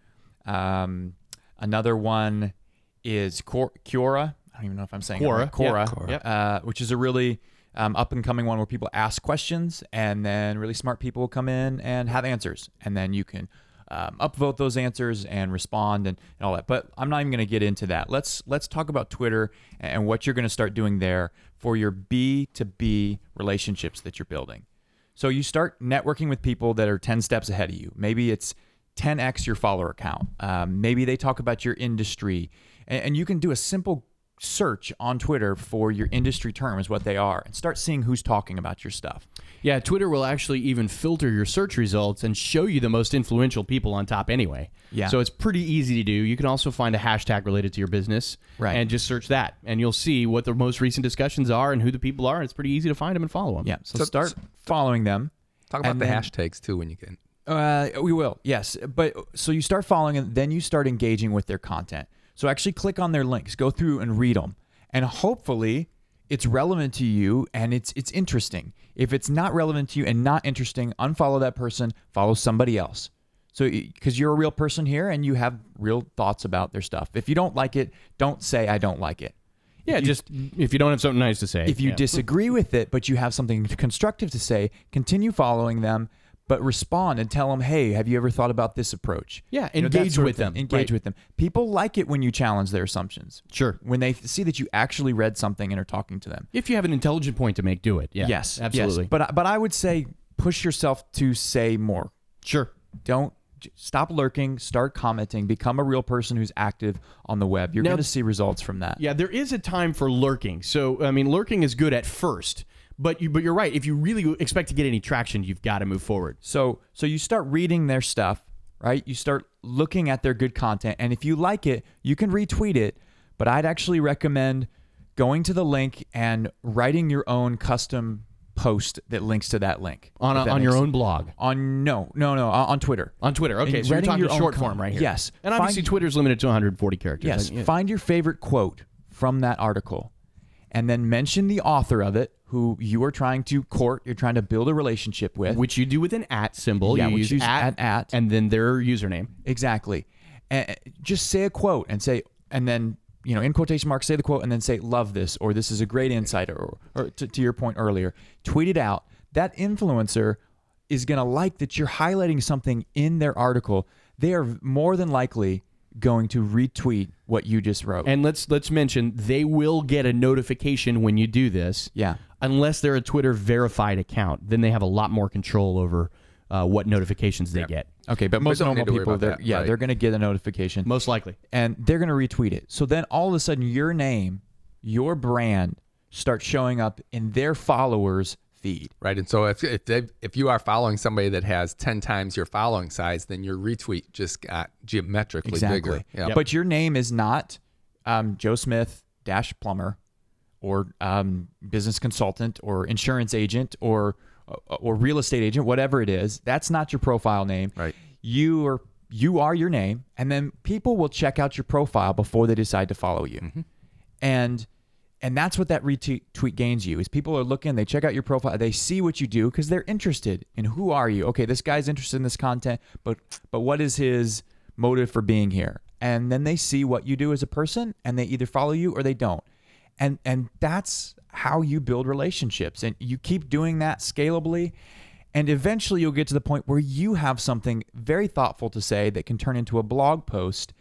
Um, another one is Quora. Quora. I don't even know if I'm saying Quora, it right. yeah. Quora, Yep. uh, which is a really um, up and coming one where people ask questions and then really smart people will come in and have answers, and then you can Um, upvote those answers and respond and, and all that. But I'm not even going to get into that. Let's let's talk about Twitter and what you're going to start doing there for your B to B relationships that you're building. So you start networking with people that are ten steps ahead of you. Maybe it's ten x your follower count. Um, maybe they talk about your industry. And, and you can do a simple search on Twitter for your industry terms, what they are, and start seeing who's talking about your stuff. Yeah, Twitter will actually even filter your search results and show you the most influential people on top anyway. Yeah. So it's pretty easy to do. You can also find a hashtag related to your business Right. and just search that. And you'll see what the most recent discussions are and who the people are. And it's pretty easy to find them and follow them. Yeah, so, So- start following them. Talk about and the then- hashtags too when you can. Uh, we will, yes. But so you start following and then you start engaging with their content. So actually click on their links, go through and read them. And hopefully it's relevant to you and it's it's interesting. If it's not relevant to you and not interesting, unfollow that person, follow somebody else. So because you're a real person here and you have real thoughts about their stuff. If you don't like it, don't say I don't like it. Yeah, If you- just if you don't have something nice to say. If you yeah. disagree with it, but you have something constructive to say, continue following them, but respond and tell them, hey, have you ever thought about this approach? Yeah, You know, that engage sort of with thing. them. Engage Right. with them. People like it when you challenge their assumptions. Sure. When they see that you actually read something and are talking to them. If you have an intelligent point to make, do it. Yeah. Yes, absolutely. Yes. But but I would say push yourself to say more. Sure. Don't j- stop lurking. Start commenting. Become a real person who's active on the web. You're Now- going to see results from that. Yeah, there is a time for lurking. So, I mean, lurking is good at first. But you, but you're right. If you really expect to get any traction, you've got to move forward. So so you start reading their stuff, right? You start looking at their good content, and if you like it, you can retweet it. But I'd actually recommend going to the link and writing your own custom post that links to that link On, if a, that on your makes- own blog. On no no no on on Twitter. On Twitter. Okay, And so you're writing talking your own short con- form right here. Yes. And obviously Find- Twitter's limited to one hundred forty characters. Yes. I- yeah. Find your favorite quote from that article, and then mention the author of it, who you are trying to court. You're trying to build a relationship with. Which you do with an at symbol. Yeah, you which use use at, at- at. and then their username. Exactly. And just say a quote and say, and then, you know, in quotation marks, say the quote and then say, love this, or this is a great insight, or, or to, to your point earlier, tweet it out. That influencer is going to like that you're highlighting something in their article. They are more than likely going to retweet what you just wrote. And let's let's mention they will get a notification when you do this. Yeah. Unless they're a Twitter verified account, then they have a lot more control over uh, what notifications they get. okay, but most don't normal need to worry people, about they're, that, yeah, right. they're going to get a notification. Most likely. And they're going to retweet it. So then all of a sudden your name, your brand starts showing up in their followers' feed. Right. And so if if, they, if you are following somebody that has ten times your following size, then your retweet just got geometrically Exactly. bigger. Yeah. But your name is not um, Joe Smith dash plumber or um, business consultant or insurance agent or or real estate agent, whatever it is. That's not your profile name. Right. You are you are your name, and then people will check out your profile before they decide to follow you. Mm-hmm. And and that's what that retweet tweet gains you is people are looking, they check out your profile, they see what you do because they're interested in who are you. Okay, this guy's interested in this content, but but what is his motive for being here? And then they see what you do as a person, and they either follow you or they don't. And and that's how you build relationships. And you keep doing that scalably, and eventually you'll get to the point where you have something very thoughtful to say that can turn into a blog post.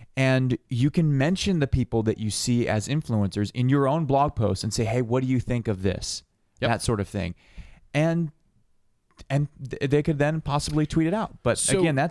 And you can mention the people that you see as influencers in your own blog post and say, hey, what do you think of this? Yep. That sort of thing. And and th- they could then possibly tweet it out. But So- again, that's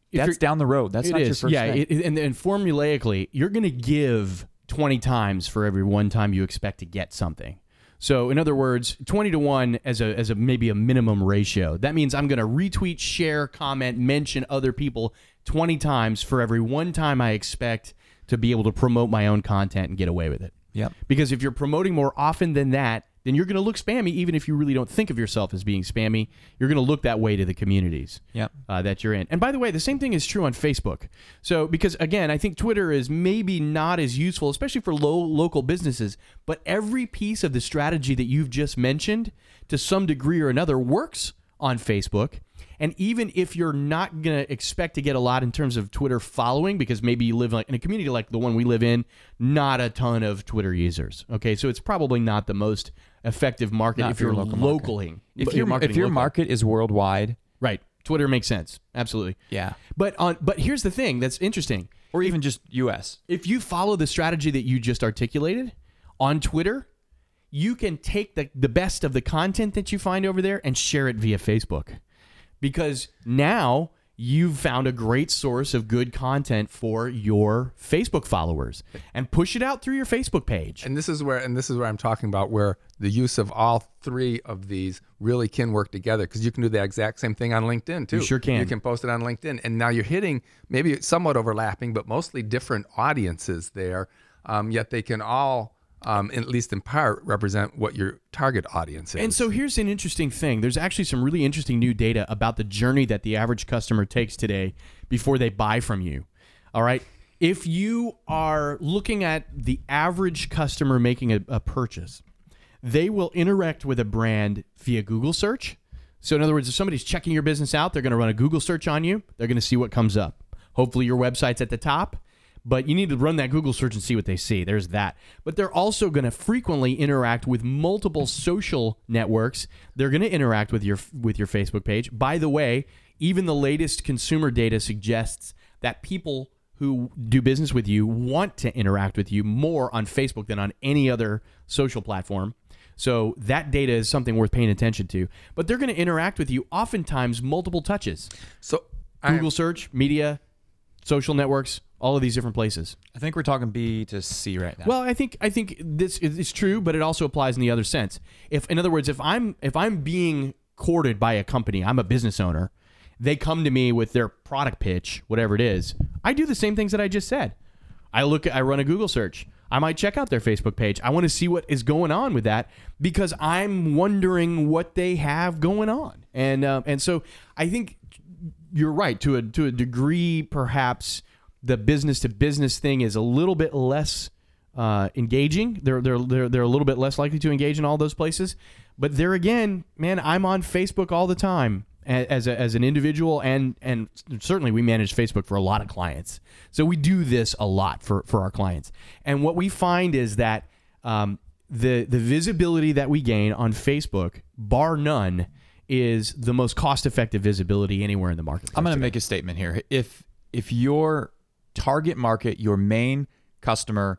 if That's you're- down the road. That's it not is. your first yeah, thing. it, and, and formulaically, you're going to give twenty times for every one time you expect to get something. So, in other words, twenty to one as a as a maybe a minimum ratio. That means I'm going to retweet, share, comment, mention other people twenty times for every one time I expect to be able to promote my own content and get away with it. Yep. Because if you're promoting more often than that, then you're going to look spammy, even if you really don't think of yourself as being spammy. You're going to look that way to the communities Yep. uh, that you're in. And by the way, the same thing is true on Facebook. So, because again, I think Twitter is maybe not as useful, especially for low local businesses, but every piece of the strategy that you've just mentioned, to some degree or another, works on Facebook. And even if you're not going to expect to get a lot in terms of Twitter following, because maybe you live like in a community like the one we live in, not a ton of Twitter users. Okay, so it's probably not the most effective market Not if for your you're local localing. market. If but your you're marketing if your local. market is worldwide, Right, Twitter makes sense. Absolutely. yeah, But on but here's the thing that's interesting. or even just U S. If you follow the strategy that you just articulated on Twitter, you can take the, the best of the content that you find over there and share it via Facebook. Because now you've found a great source of good content for your Facebook followers, and push it out through your Facebook page. And this is where and this is where I'm talking about where the use of all three of these really can work together, because you can do the exact same thing on LinkedIn too. You sure can. You can post it on LinkedIn, and now you're hitting maybe it's somewhat overlapping, but mostly different audiences there. Um, yet they can all, um, at least in part, represent what your target audience is. And so here's an interesting thing. There's actually some really interesting new data about the journey that the average customer takes today before they buy from you. All right. If you are looking at the average customer making a, a purchase, they will interact with a brand via Google search. So in other words, if somebody's checking your business out, they're going to run a Google search on you. They're going to see what comes up. Hopefully your website's at the top. But you need to run that Google search and see what they see. There's that. But they're also going to frequently interact with multiple social networks. They're going to interact with your with your Facebook page. By the way, even the latest consumer data suggests that people who do business with you want to interact with you more on Facebook than on any other social platform. So that data is something worth paying attention to. But they're going to interact with you oftentimes multiple touches. so Google I, search, media, social networks, all of these different places. I think we're talking B to C right now. Well, I think I think this is is true, but it also applies in the other sense. If, in other words, if I'm if I'm being courted by a company, I'm a business owner, they come to me with their product pitch, whatever it is. I do the same things that I just said. I look, I run a Google search. I might check out their Facebook page. I want to see what is going on with that because I'm wondering what they have going on, and um, and so I think you're right to a to a degree, perhaps. The business to business thing is a little bit less uh, engaging. They're, they're they're they're a little bit less likely to engage in all those places. But there again, man, I'm on Facebook all the time as a, as an individual, and and certainly we manage Facebook for a lot of clients. So we do this a lot for, for our clients. And what we find is that um, the the visibility that we gain on Facebook, bar none, is the most cost effective visibility anywhere in the market. I'm going to make a statement here. If if your target market, your main customer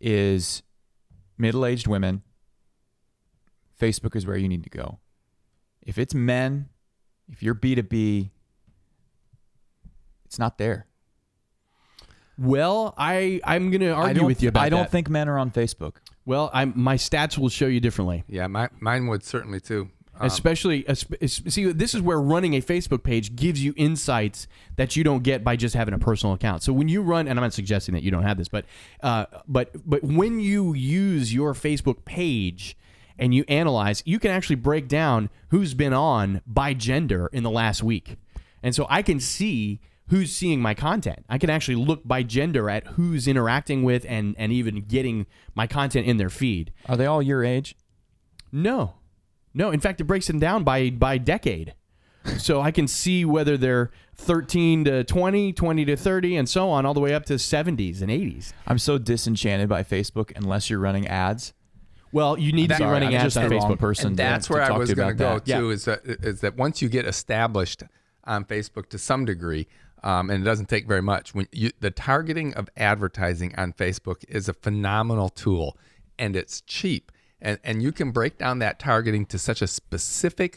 is middle-aged women, Facebook is where you need to go. If it's men, if you're B two B, it's not there. Well, I, I'm going to I argue don't, with you about I don't that. think men are on Facebook. Well, I'm, my stats will show you differently. yeah, my, mine would certainly too. Um, Especially, esp- see, this is where running a Facebook page gives you insights that you don't get by just having a personal account. So when you run, and I'm not suggesting that you don't have this, but uh, but but when you use your Facebook page and you analyze, you can actually break down who's been on by gender in the last week. And so I can see who's seeing my content. I can actually look by gender at who's interacting with and, and even getting my content in their feed. Are they all your age? No. No, in fact, it breaks them down by by decade. So I can see whether they're thirteen to twenty, twenty to thirty, and so on, all the way up to seventies and eighties. I'm so disenchanted by Facebook unless you're running ads. Well, you need to be Sorry, running I'm ads just on the wrong Facebook. person and to- that's to where I talk was to going to about go that. too. Yeah. Is that is that once you get established on Facebook to some degree, um, and it doesn't take very much. When you, the targeting of advertising on Facebook is a phenomenal tool, and it's cheap, and and you can break down that targeting to such a specific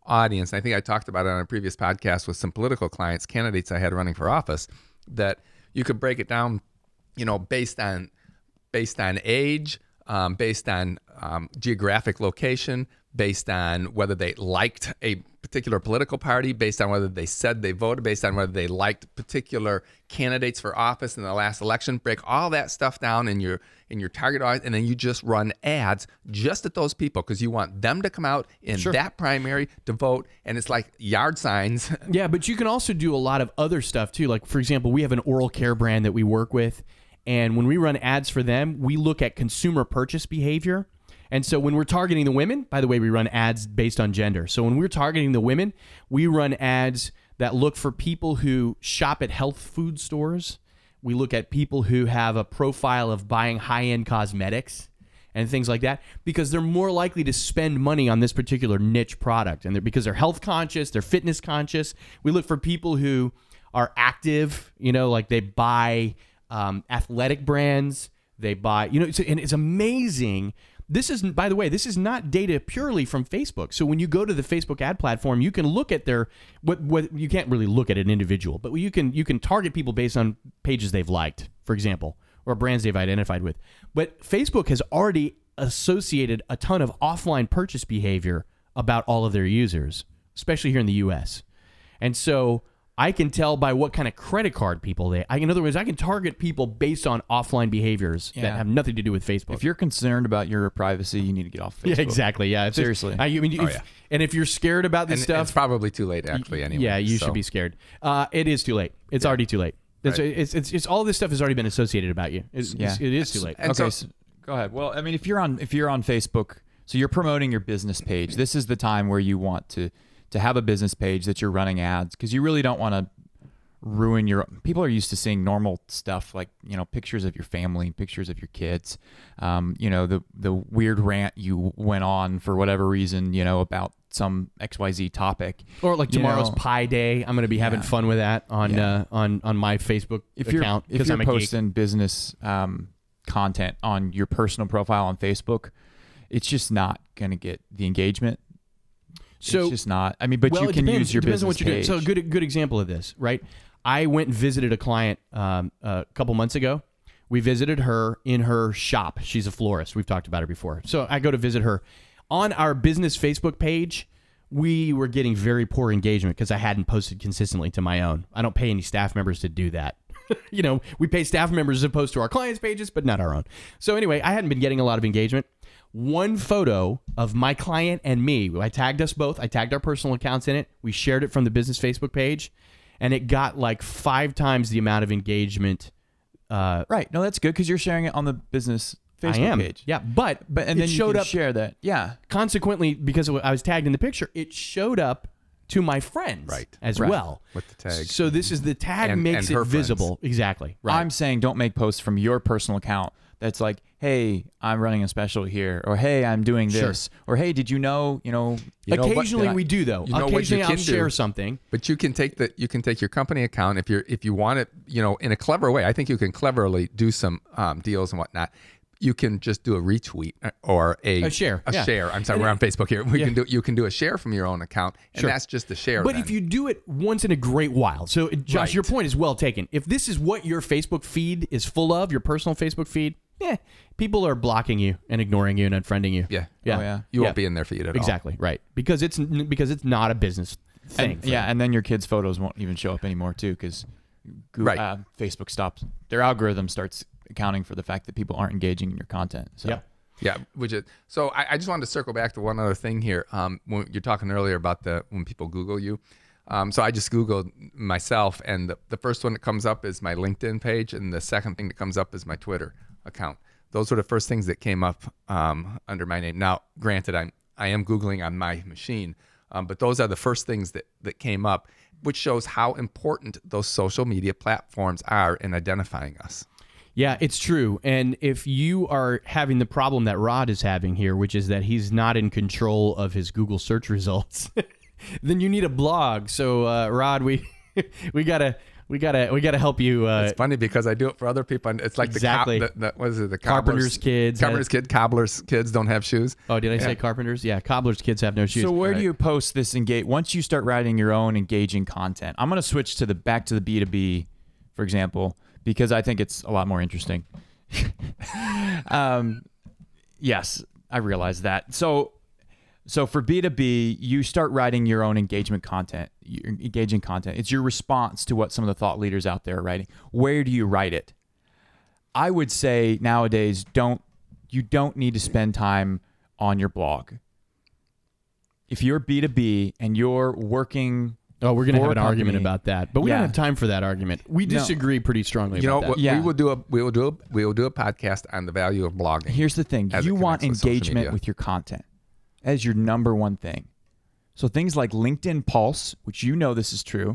audience. I think I talked about it on a previous podcast with some political clients, candidates I had running for office, that you could break it down, you know, based on based on age, um, based on um, geographic location, based on whether they liked a particular political party, based on whether they said they voted, based on whether they liked particular candidates for office in the last election. Break all that stuff down in your in your target audience, and then you just run ads just at those people because you want them to come out in Sure. that primary to vote, and it's like yard signs. Yeah, but you can also do a lot of other stuff too. Like, for example, we have an oral care brand that we work with, and when we run ads for them, we look at consumer purchase behavior. And so when we're targeting the women, by the way, we run ads based on gender. So when we're targeting the women, we run ads that look for people who shop at health food stores. We look at people who have a profile of buying high-end cosmetics and things like that, because they're more likely to spend money on this particular niche product. And they're because they're health conscious, they're fitness conscious. We look for people who are active, you know, like they buy um, athletic brands. They buy, you know, it's, and it's amazing. This is, by the way, this is not data purely from Facebook. So when you go to the Facebook ad platform, you can look at their what what you can't really look at an individual, but you can you can target people based on pages they've liked, for example, or brands they've identified with. But Facebook has already associated a ton of offline purchase behavior about all of their users, especially here in the U S. And so I can tell by what kind of credit card people they. I, in other words, I can target people based on offline behaviors Yeah. that have nothing to do with Facebook. If you're concerned about your privacy, you need to get off Facebook. Yeah, exactly. Yeah, if there's- Seriously. I, I mean, if, Oh, yeah. and if you're scared about this And stuff, it's probably too late, actually, anyway. yeah, you so. should be scared. Uh, it is too late. It's already too late. It's, Right. it's, it's, it's all this stuff has already been associated about you. It's, Yeah. it's, it is too late. And okay, so- so, go ahead. Well, I mean, if you're on if you're on Facebook, so you're promoting your business page. This is the time where you want to to have a business page that you're running ads, because you really don't want to ruin your. People are used to seeing normal stuff like, you know, pictures of your family, pictures of your kids, um, you know, the the weird rant you went on for whatever reason, you know, about some X Y Z topic. Or like You tomorrow's know, Pi Day, I'm going to be having Yeah. fun with that on Yeah. uh, on on my Facebook if you're account if because you're I'm a geek. posting business um, content on your personal profile on Facebook, it's just not going to get the engagement. So it's just not. I mean, but well, you it can depends. use your it depends business on what you're page. doing. So a good good example of this, right? I went and visited a client um, a couple months ago. We visited her in her shop. She's a florist. We've talked about her before. So I go to visit her. On our business Facebook page, we were getting very poor engagement because I hadn't posted consistently to my own. I don't pay any staff members to do that. You know, we pay staff members as opposed to our clients' pages, but not our own. So anyway, I hadn't been getting a lot of engagement. One photo of my client and me, I tagged us both. I tagged our personal accounts in it. We shared it from the business Facebook page, and it got like five times the amount of engagement. Uh, right. No, that's good because you're sharing it on the business Facebook I am. page. Yeah, but But and it then you showed can up. share that. Yeah. Consequently, because I was tagged in the picture, it showed up to my friends Right. as Right. well. With the tag. So this is the tag And- makes and her it visible. Exactly. Right. I'm saying don't make posts from your personal account that's like, hey, I'm running a special here, or hey, I'm doing Sure. this, or hey, did you know, you know, you know what- Occasionally that I- we do though. You know what you Occasionally I'll can do? share something. But you can take the you can take your company account if you're if you want it, you know, in a clever way. I think you can cleverly do some um, deals and whatnot. You can just do a retweet or a A share, A yeah. share. I'm sorry, And we're it- on Facebook here. We yeah. can do you can do a share from your own account, and Sure. that's just a share. But then. if you do it once in a great while, so uh, Josh, Right. your point is well taken. If this is what your Facebook feed is full of, your personal Facebook feed, yeah, people are blocking you and ignoring you and unfriending you. yeah, Yeah. Oh, yeah. you Yeah. won't be in their feed at all. Exactly right because it's because it's not a business thing. And, for yeah, them. and then your kids' photos won't even show up anymore too, because Right. uh, Facebook stops their algorithm starts accounting for the fact that people aren't engaging in your content. So Yeah. Yeah, which is so. I, I just wanted to circle back to one other thing here. Um, when you're talking earlier about the when people Google you, um, so I just Googled myself, and the, the first one that comes up is my LinkedIn page, and the second thing that comes up is my Twitter account. Those were the first things that came up um, under my name. Now, granted, I'm I am Googling on my machine, um, but those are the first things that that came up, which shows how important those social media platforms are in identifying us. Yeah, it's true. And if you are having the problem that Rod is having here, which is that he's not in control of his Google search results, then you need a blog. So, uh, Rod, we we gotta We gotta we gotta help you. Uh, It's funny because I do it for other people. And it's like Exactly. the, co- the, the what is it? The Carpenter's cobblers- kids Carpenter's have- kid. Cobblers' kids don't have shoes. oh, did I Yeah. say carpenters? Yeah, cobbler's kids have no shoes. So where do Right. you post this engage once you start writing your own engaging content? I'm going to switch to the back to the B two B, for example, because I think it's a lot more interesting. um, yes, I realize that. So so for B two B, you start writing your own engagement content, your engaging content. It's your response to what some of the thought leaders out there are writing. Where do you write it? I would say nowadays don't you don't need to spend time on your blog. If you're B two B and you're working oh, we're gonna for have an a argument company- about that, but we Yeah. don't have time for that argument. We No. disagree pretty strongly You know, about what that. Yeah. we will do a we will do a we will do a podcast on the value of blogging. Here's the thing. as it You want connects with social engagement media. with your content as your number one thing. So things like LinkedIn Pulse, which you know this is true,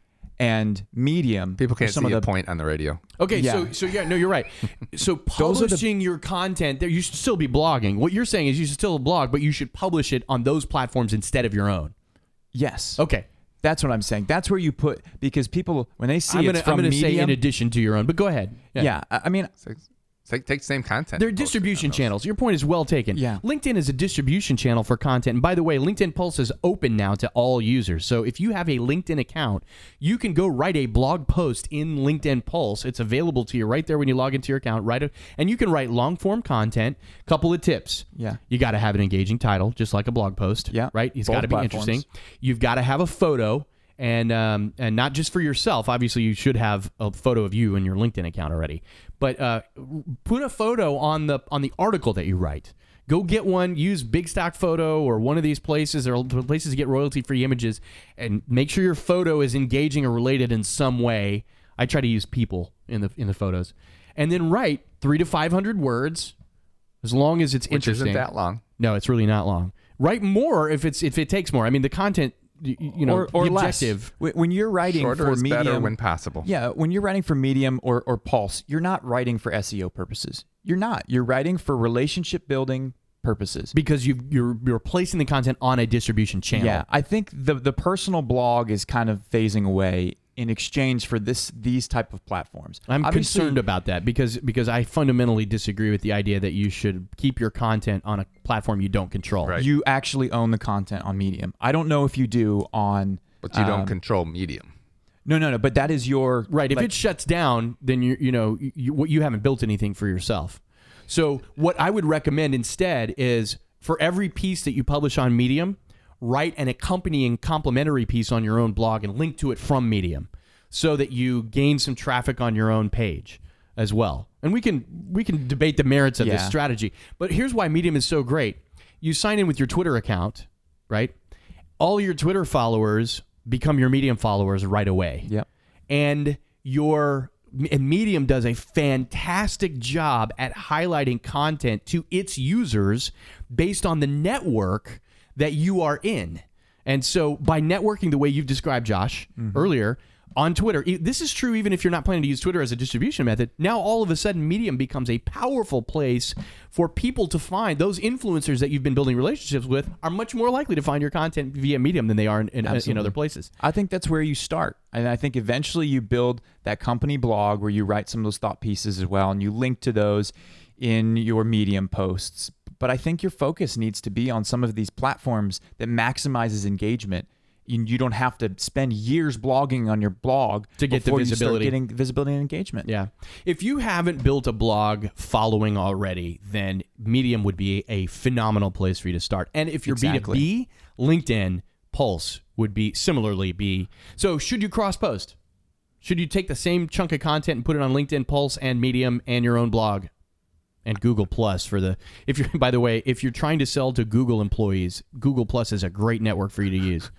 and Medium. People are can't some see of a the point on the radio. Okay, Yeah. so so yeah, no, you're right. So Those are the- publishing your content, there, you should still be blogging. What you're saying is you should still blog, but you should publish it on those platforms instead of your own. Yes. Okay, That's what I'm saying. That's where you put because people when they see I'm gonna it's from I'm gonna Medium. say in addition to your own, but go ahead. yeah. I I mean, So take, take the same content. They're and post it on distribution those. channels. Your point is well taken. Yeah. LinkedIn is a distribution channel for content. And by the way, LinkedIn Pulse is open now to all users. So if you have a LinkedIn account, you can go write a blog post in LinkedIn Pulse. It's available to you right there when you log into your account. Write it, and you can write long form content. Couple of tips. Yeah. You got to have an engaging title, just like a blog post. Yeah. Right. It's Both got to be platforms. interesting. You've got to have a photo. And um, and not just for yourself. Obviously, you should have a photo of you in your LinkedIn account already. But uh, put a photo on the on the article that you write. Go get one. Use Big Stock Photo or one of these places or places to get royalty-free images, and make sure your photo is engaging or related in some way. I try to use people in the in the photos, and then write three to five hundred words, as long as it's Which interesting. isn't that long. No, it's really not long. Write more if it's if it takes more. I mean, the content. You, you know, or, or the less. objective. When when you're writing Shorter for is Medium, better when possible. yeah, when you're writing for Medium or, or Pulse, you're not writing for S E O purposes. You're not. You're writing for relationship building purposes. Because you you're you're placing the content on a distribution channel. Yeah, I think the the personal blog is kind of phasing away in exchange for this these type of platforms. I'm Obviously- concerned about that because because I fundamentally disagree with the idea that you should keep your content on a platform you don't control. Right. You actually own the content on Medium. I don't know if you do on. But you um, don't control Medium. No, no, no. But that is your Right. If like- it shuts down, then you you know you, you you haven't built anything for yourself. So what I would recommend instead is for every piece that you publish on Medium, write an accompanying complementary piece on your own blog and link to it from Medium, so that you gain some traffic on your own page as well. And we can we can debate the merits of this Yeah. strategy. But here's why Medium is so great. You sign in with your Twitter account, right? All your Twitter followers become your Medium followers right away. Yep. And your and Medium does a fantastic job at highlighting content to its users based on the network that you are in. And so by networking the way you've described, Josh, earlier, on Twitter, e- this is true even if you're not planning to use Twitter as a distribution method. Now, all of a sudden, Medium becomes a powerful place for people to find. Those influencers that you've been building relationships with are much more likely to find your content via Medium than they are in, in, in Absolutely. other places. I think that's where you start. And I think eventually you build that company blog where you write some of those thought pieces as well, and you link to those in your Medium posts. But I think your focus needs to be on some of these platforms that maximizes engagement. You, you don't have to spend years blogging on your blog To get the before visibility. You start getting visibility and engagement. Yeah. If you haven't built a blog following already, then Medium would be a phenomenal place for you to start. And if you're Exactly. B two B, LinkedIn Pulse would be similarly be. So should you cross post? Should you take the same chunk of content and put it on LinkedIn Pulse and Medium and your own blog? And Google Plus for the if you're by the way, if you're trying to sell to Google employees, Google Plus is a great network for you to use.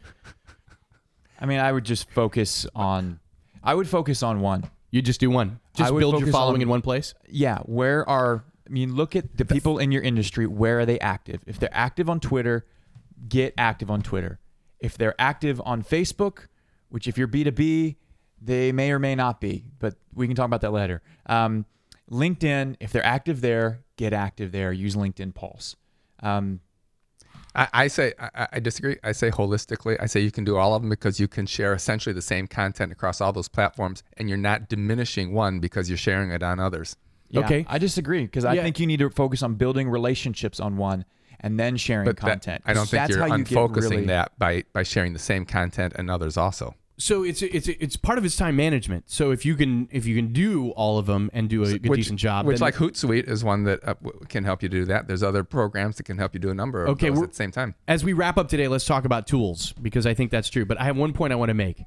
I mean, I would just focus on, I would focus on one. You just do one. I Just would build your focus following on- in one place. Yeah, where are, I mean, look at the people in your industry. Where are they active? If they're active on Twitter, get active on Twitter. If they're active on Facebook, which if you're B two B, they may or may not be, but we can talk about that later. Um, LinkedIn, if they're active there, get active there. Use LinkedIn Pulse. Um, I, I say I, I disagree. I say holistically. I say you can do all of them because you can share essentially the same content across all those platforms, and you're not diminishing one because you're sharing it on others. Yeah, Okay. I disagree because I Yeah. think you need to focus on building relationships on one and then sharing But that- content. I don't think That's you're how you get unfocusing really- that by by sharing the same content and others also. So it's it's it's part of his time management. So if you can if you can do all of them and do a good, which, decent job, Which then- like Hootsuite is one that uh, w- can help you do that. There's other programs that can help you do a number of Okay, those we're- at the same time. as we wrap up today, let's talk about tools because I think that's true. But I have one point I want to make.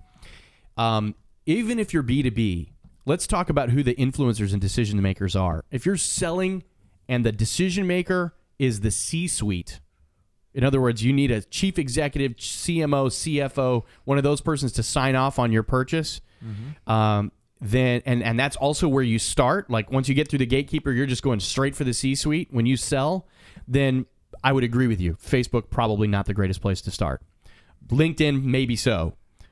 Um, even if you're B two B, let's talk about who the influencers and decision makers are. If you're selling and the decision maker is the C-suite, in other words, you need a chief executive, C M O, C F O, one of those persons to sign off on your purchase. Mm-hmm. Um, then and and that's also where you start. Like once you get through the gatekeeper, you're just going straight for the C-suite. When you sell, then I would agree with you. Facebook probably not the greatest place to start. LinkedIn maybe so.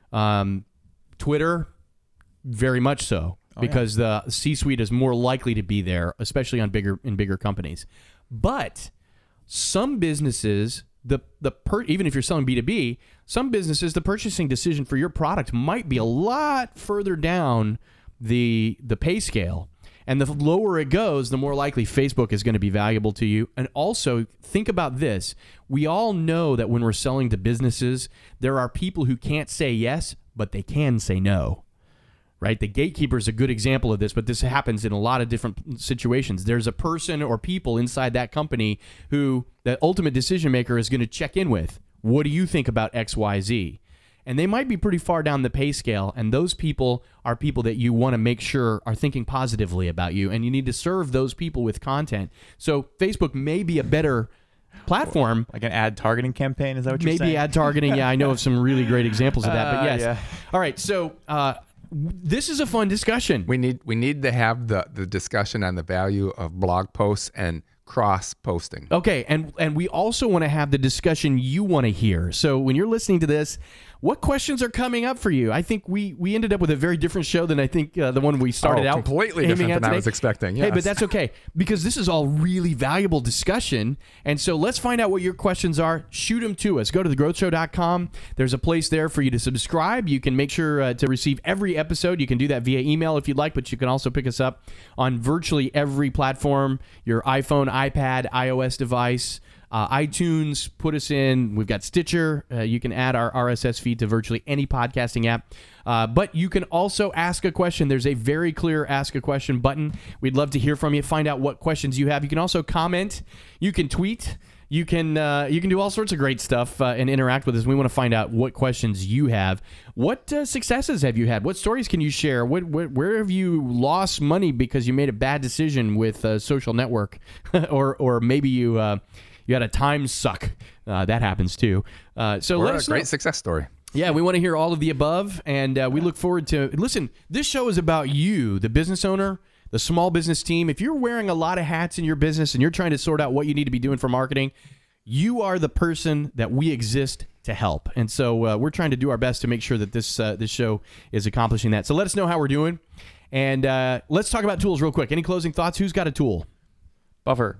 Um, Twitter very much so because the C-suite is more likely to be there, especially on bigger in bigger companies. But some businesses, the the per, even if you're selling B two B, some businesses, the purchasing decision for your product might be a lot further down the the pay scale. And the lower it goes, the more likely Facebook is going to be valuable to you. And also, think about this. We all know that when we're selling to businesses, there are people who can't say yes, but they can say no. Right? The gatekeeper is a good example of this, but this happens in a lot of different situations. There's a person or people inside that company who the ultimate decision maker is going to check in with. What do you think about X, Y, Z? And they might be pretty far down the pay scale, and those people are people that you want to make sure are thinking positively about you, and you need to serve those people with content. So Facebook may be a better platform. Like an ad targeting campaign? Is that what you're Maybe saying? ad targeting. Yeah, I know of some really great examples of that, but Uh, yes. yeah. All right, so uh, this is a fun discussion. We need we need to have the, the discussion on the value of blog posts and cross posting. Okay, and and we also want to have the discussion you want to hear. So when you're listening to this, what questions are coming up for you? I think we we ended up with a very different show than I think uh, the one we started Oh, out. completely aiming different at than I today. was expecting, Hey, but yes. that's okay because this is all really valuable discussion. And so let's find out what your questions are. Shoot them to us. Go to the growth show dot com. There's a place there for you to subscribe. You can make sure uh, to receive every episode. You can do that via email if you'd like, but you can also pick us up on virtually every platform, your iPhone, iPad, iOS device. Uh, iTunes, put us in. We've got Stitcher. Uh, you can add our R S S feed to virtually any podcasting app. Uh, but you can also ask a question. There's a very clear ask a question button. We'd love to hear from you. Find out what questions you have. You can also comment. You can tweet. You can uh, you can do all sorts of great stuff uh, and interact with us. We want to find out what questions you have. What uh, successes have you had? What stories can you share? What, what where have you lost money because you made a bad decision with a social network, or or maybe you uh, you had a time suck. Uh, that happens too. Uh, so Or let a us great know. success story. Yeah, we want to hear all of the above, and uh, we look forward to. Listen, this show is about you, the business owner, the small business team. If you're wearing a lot of hats in your business and you're trying to sort out what you need to be doing for marketing, you are the person that we exist to help. And so uh, we're trying to do our best to make sure that this uh, this show is accomplishing that. So let us know how we're doing, and uh, let's talk about tools real quick. Any closing thoughts? Who's got a tool? Buffer.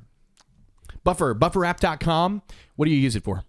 Buffer, buffer app dot com. What do you use it for?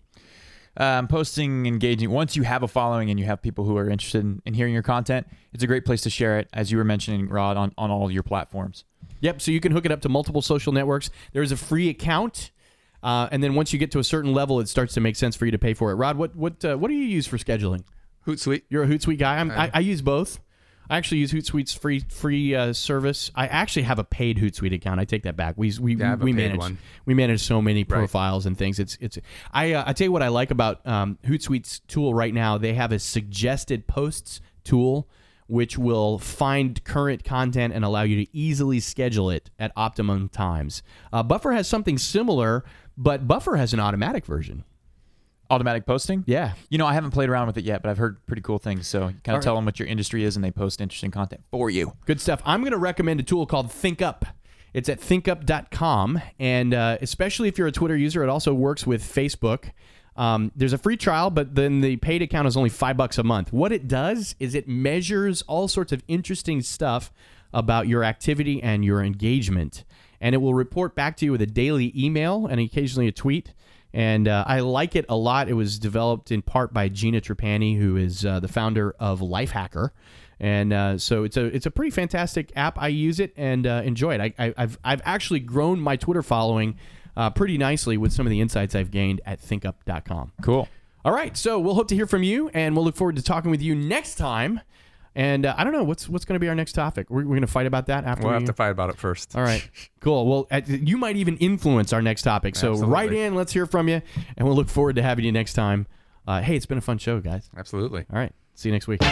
Um, posting, engaging. Once you have a following and you have people who are interested in, in hearing your content, it's a great place to share it, as you were mentioning, Rod, on, on all your platforms. Yep, so you can hook it up to multiple social networks. There is a free account, uh, and then once you get to a certain level, it starts to make sense for you to pay for it. Rod, what what uh, what do you use for scheduling? Hootsuite. You're a Hootsuite guy. I'm, I, I use both. I actually use Hootsuite's free free uh, service. I actually have a paid Hootsuite account. I take that back. We we Yeah, I have a we paid manage one. we manage so many profiles and things. It's it's. I uh, I tell you what I like about um, Hootsuite's tool right now. They have a suggested posts tool, which will find current content and allow you to easily schedule it at optimum times. Uh, Buffer has something similar, but Buffer has an automatic version. Automatic posting? Yeah. You know, I haven't played around with it yet, but I've heard pretty cool things. So you kind All of tell right. them what your industry is and they post interesting content for you. Good stuff. I'm going to recommend a tool called ThinkUp. It's at think up dot com, and uh, especially if you're a Twitter user, it also works with Facebook. Um, there's a free trial, but then the paid account is only five bucks a month. What it does is it measures all sorts of interesting stuff about your activity and your engagement, and it will report back to you with a daily email and occasionally a tweet. And uh, I like it a lot. It was developed in part by Gina Trapani, who is uh, the founder of Lifehacker. And uh, so it's a it's a pretty fantastic app. I use it and uh, enjoy it. I, I, I've I've actually grown my Twitter following uh, pretty nicely with some of the insights I've gained at think up dot com. Cool. All right, so we'll hope to hear from you, and we'll look forward to talking with you next time. And uh, I don't know, what's what's going to be our next topic? We're, we're going to fight about that after We'll we... have to fight about it first. All right, cool. Well, uh, you might even influence our next topic. So Absolutely. write in, let's hear from you, and we'll look forward to having you next time. Uh, hey, it's been a fun show, guys. Absolutely. All right, see you next week.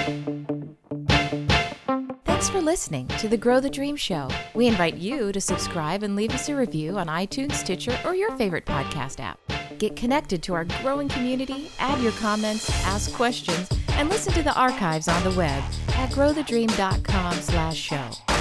Thanks for listening to the Grow the Dream Show. We invite you to subscribe and leave us a review on iTunes, Stitcher, or your favorite podcast app. Get connected to our growing community, add your comments, ask questions, and listen to the archives on the web at grow the dream dot com slash show.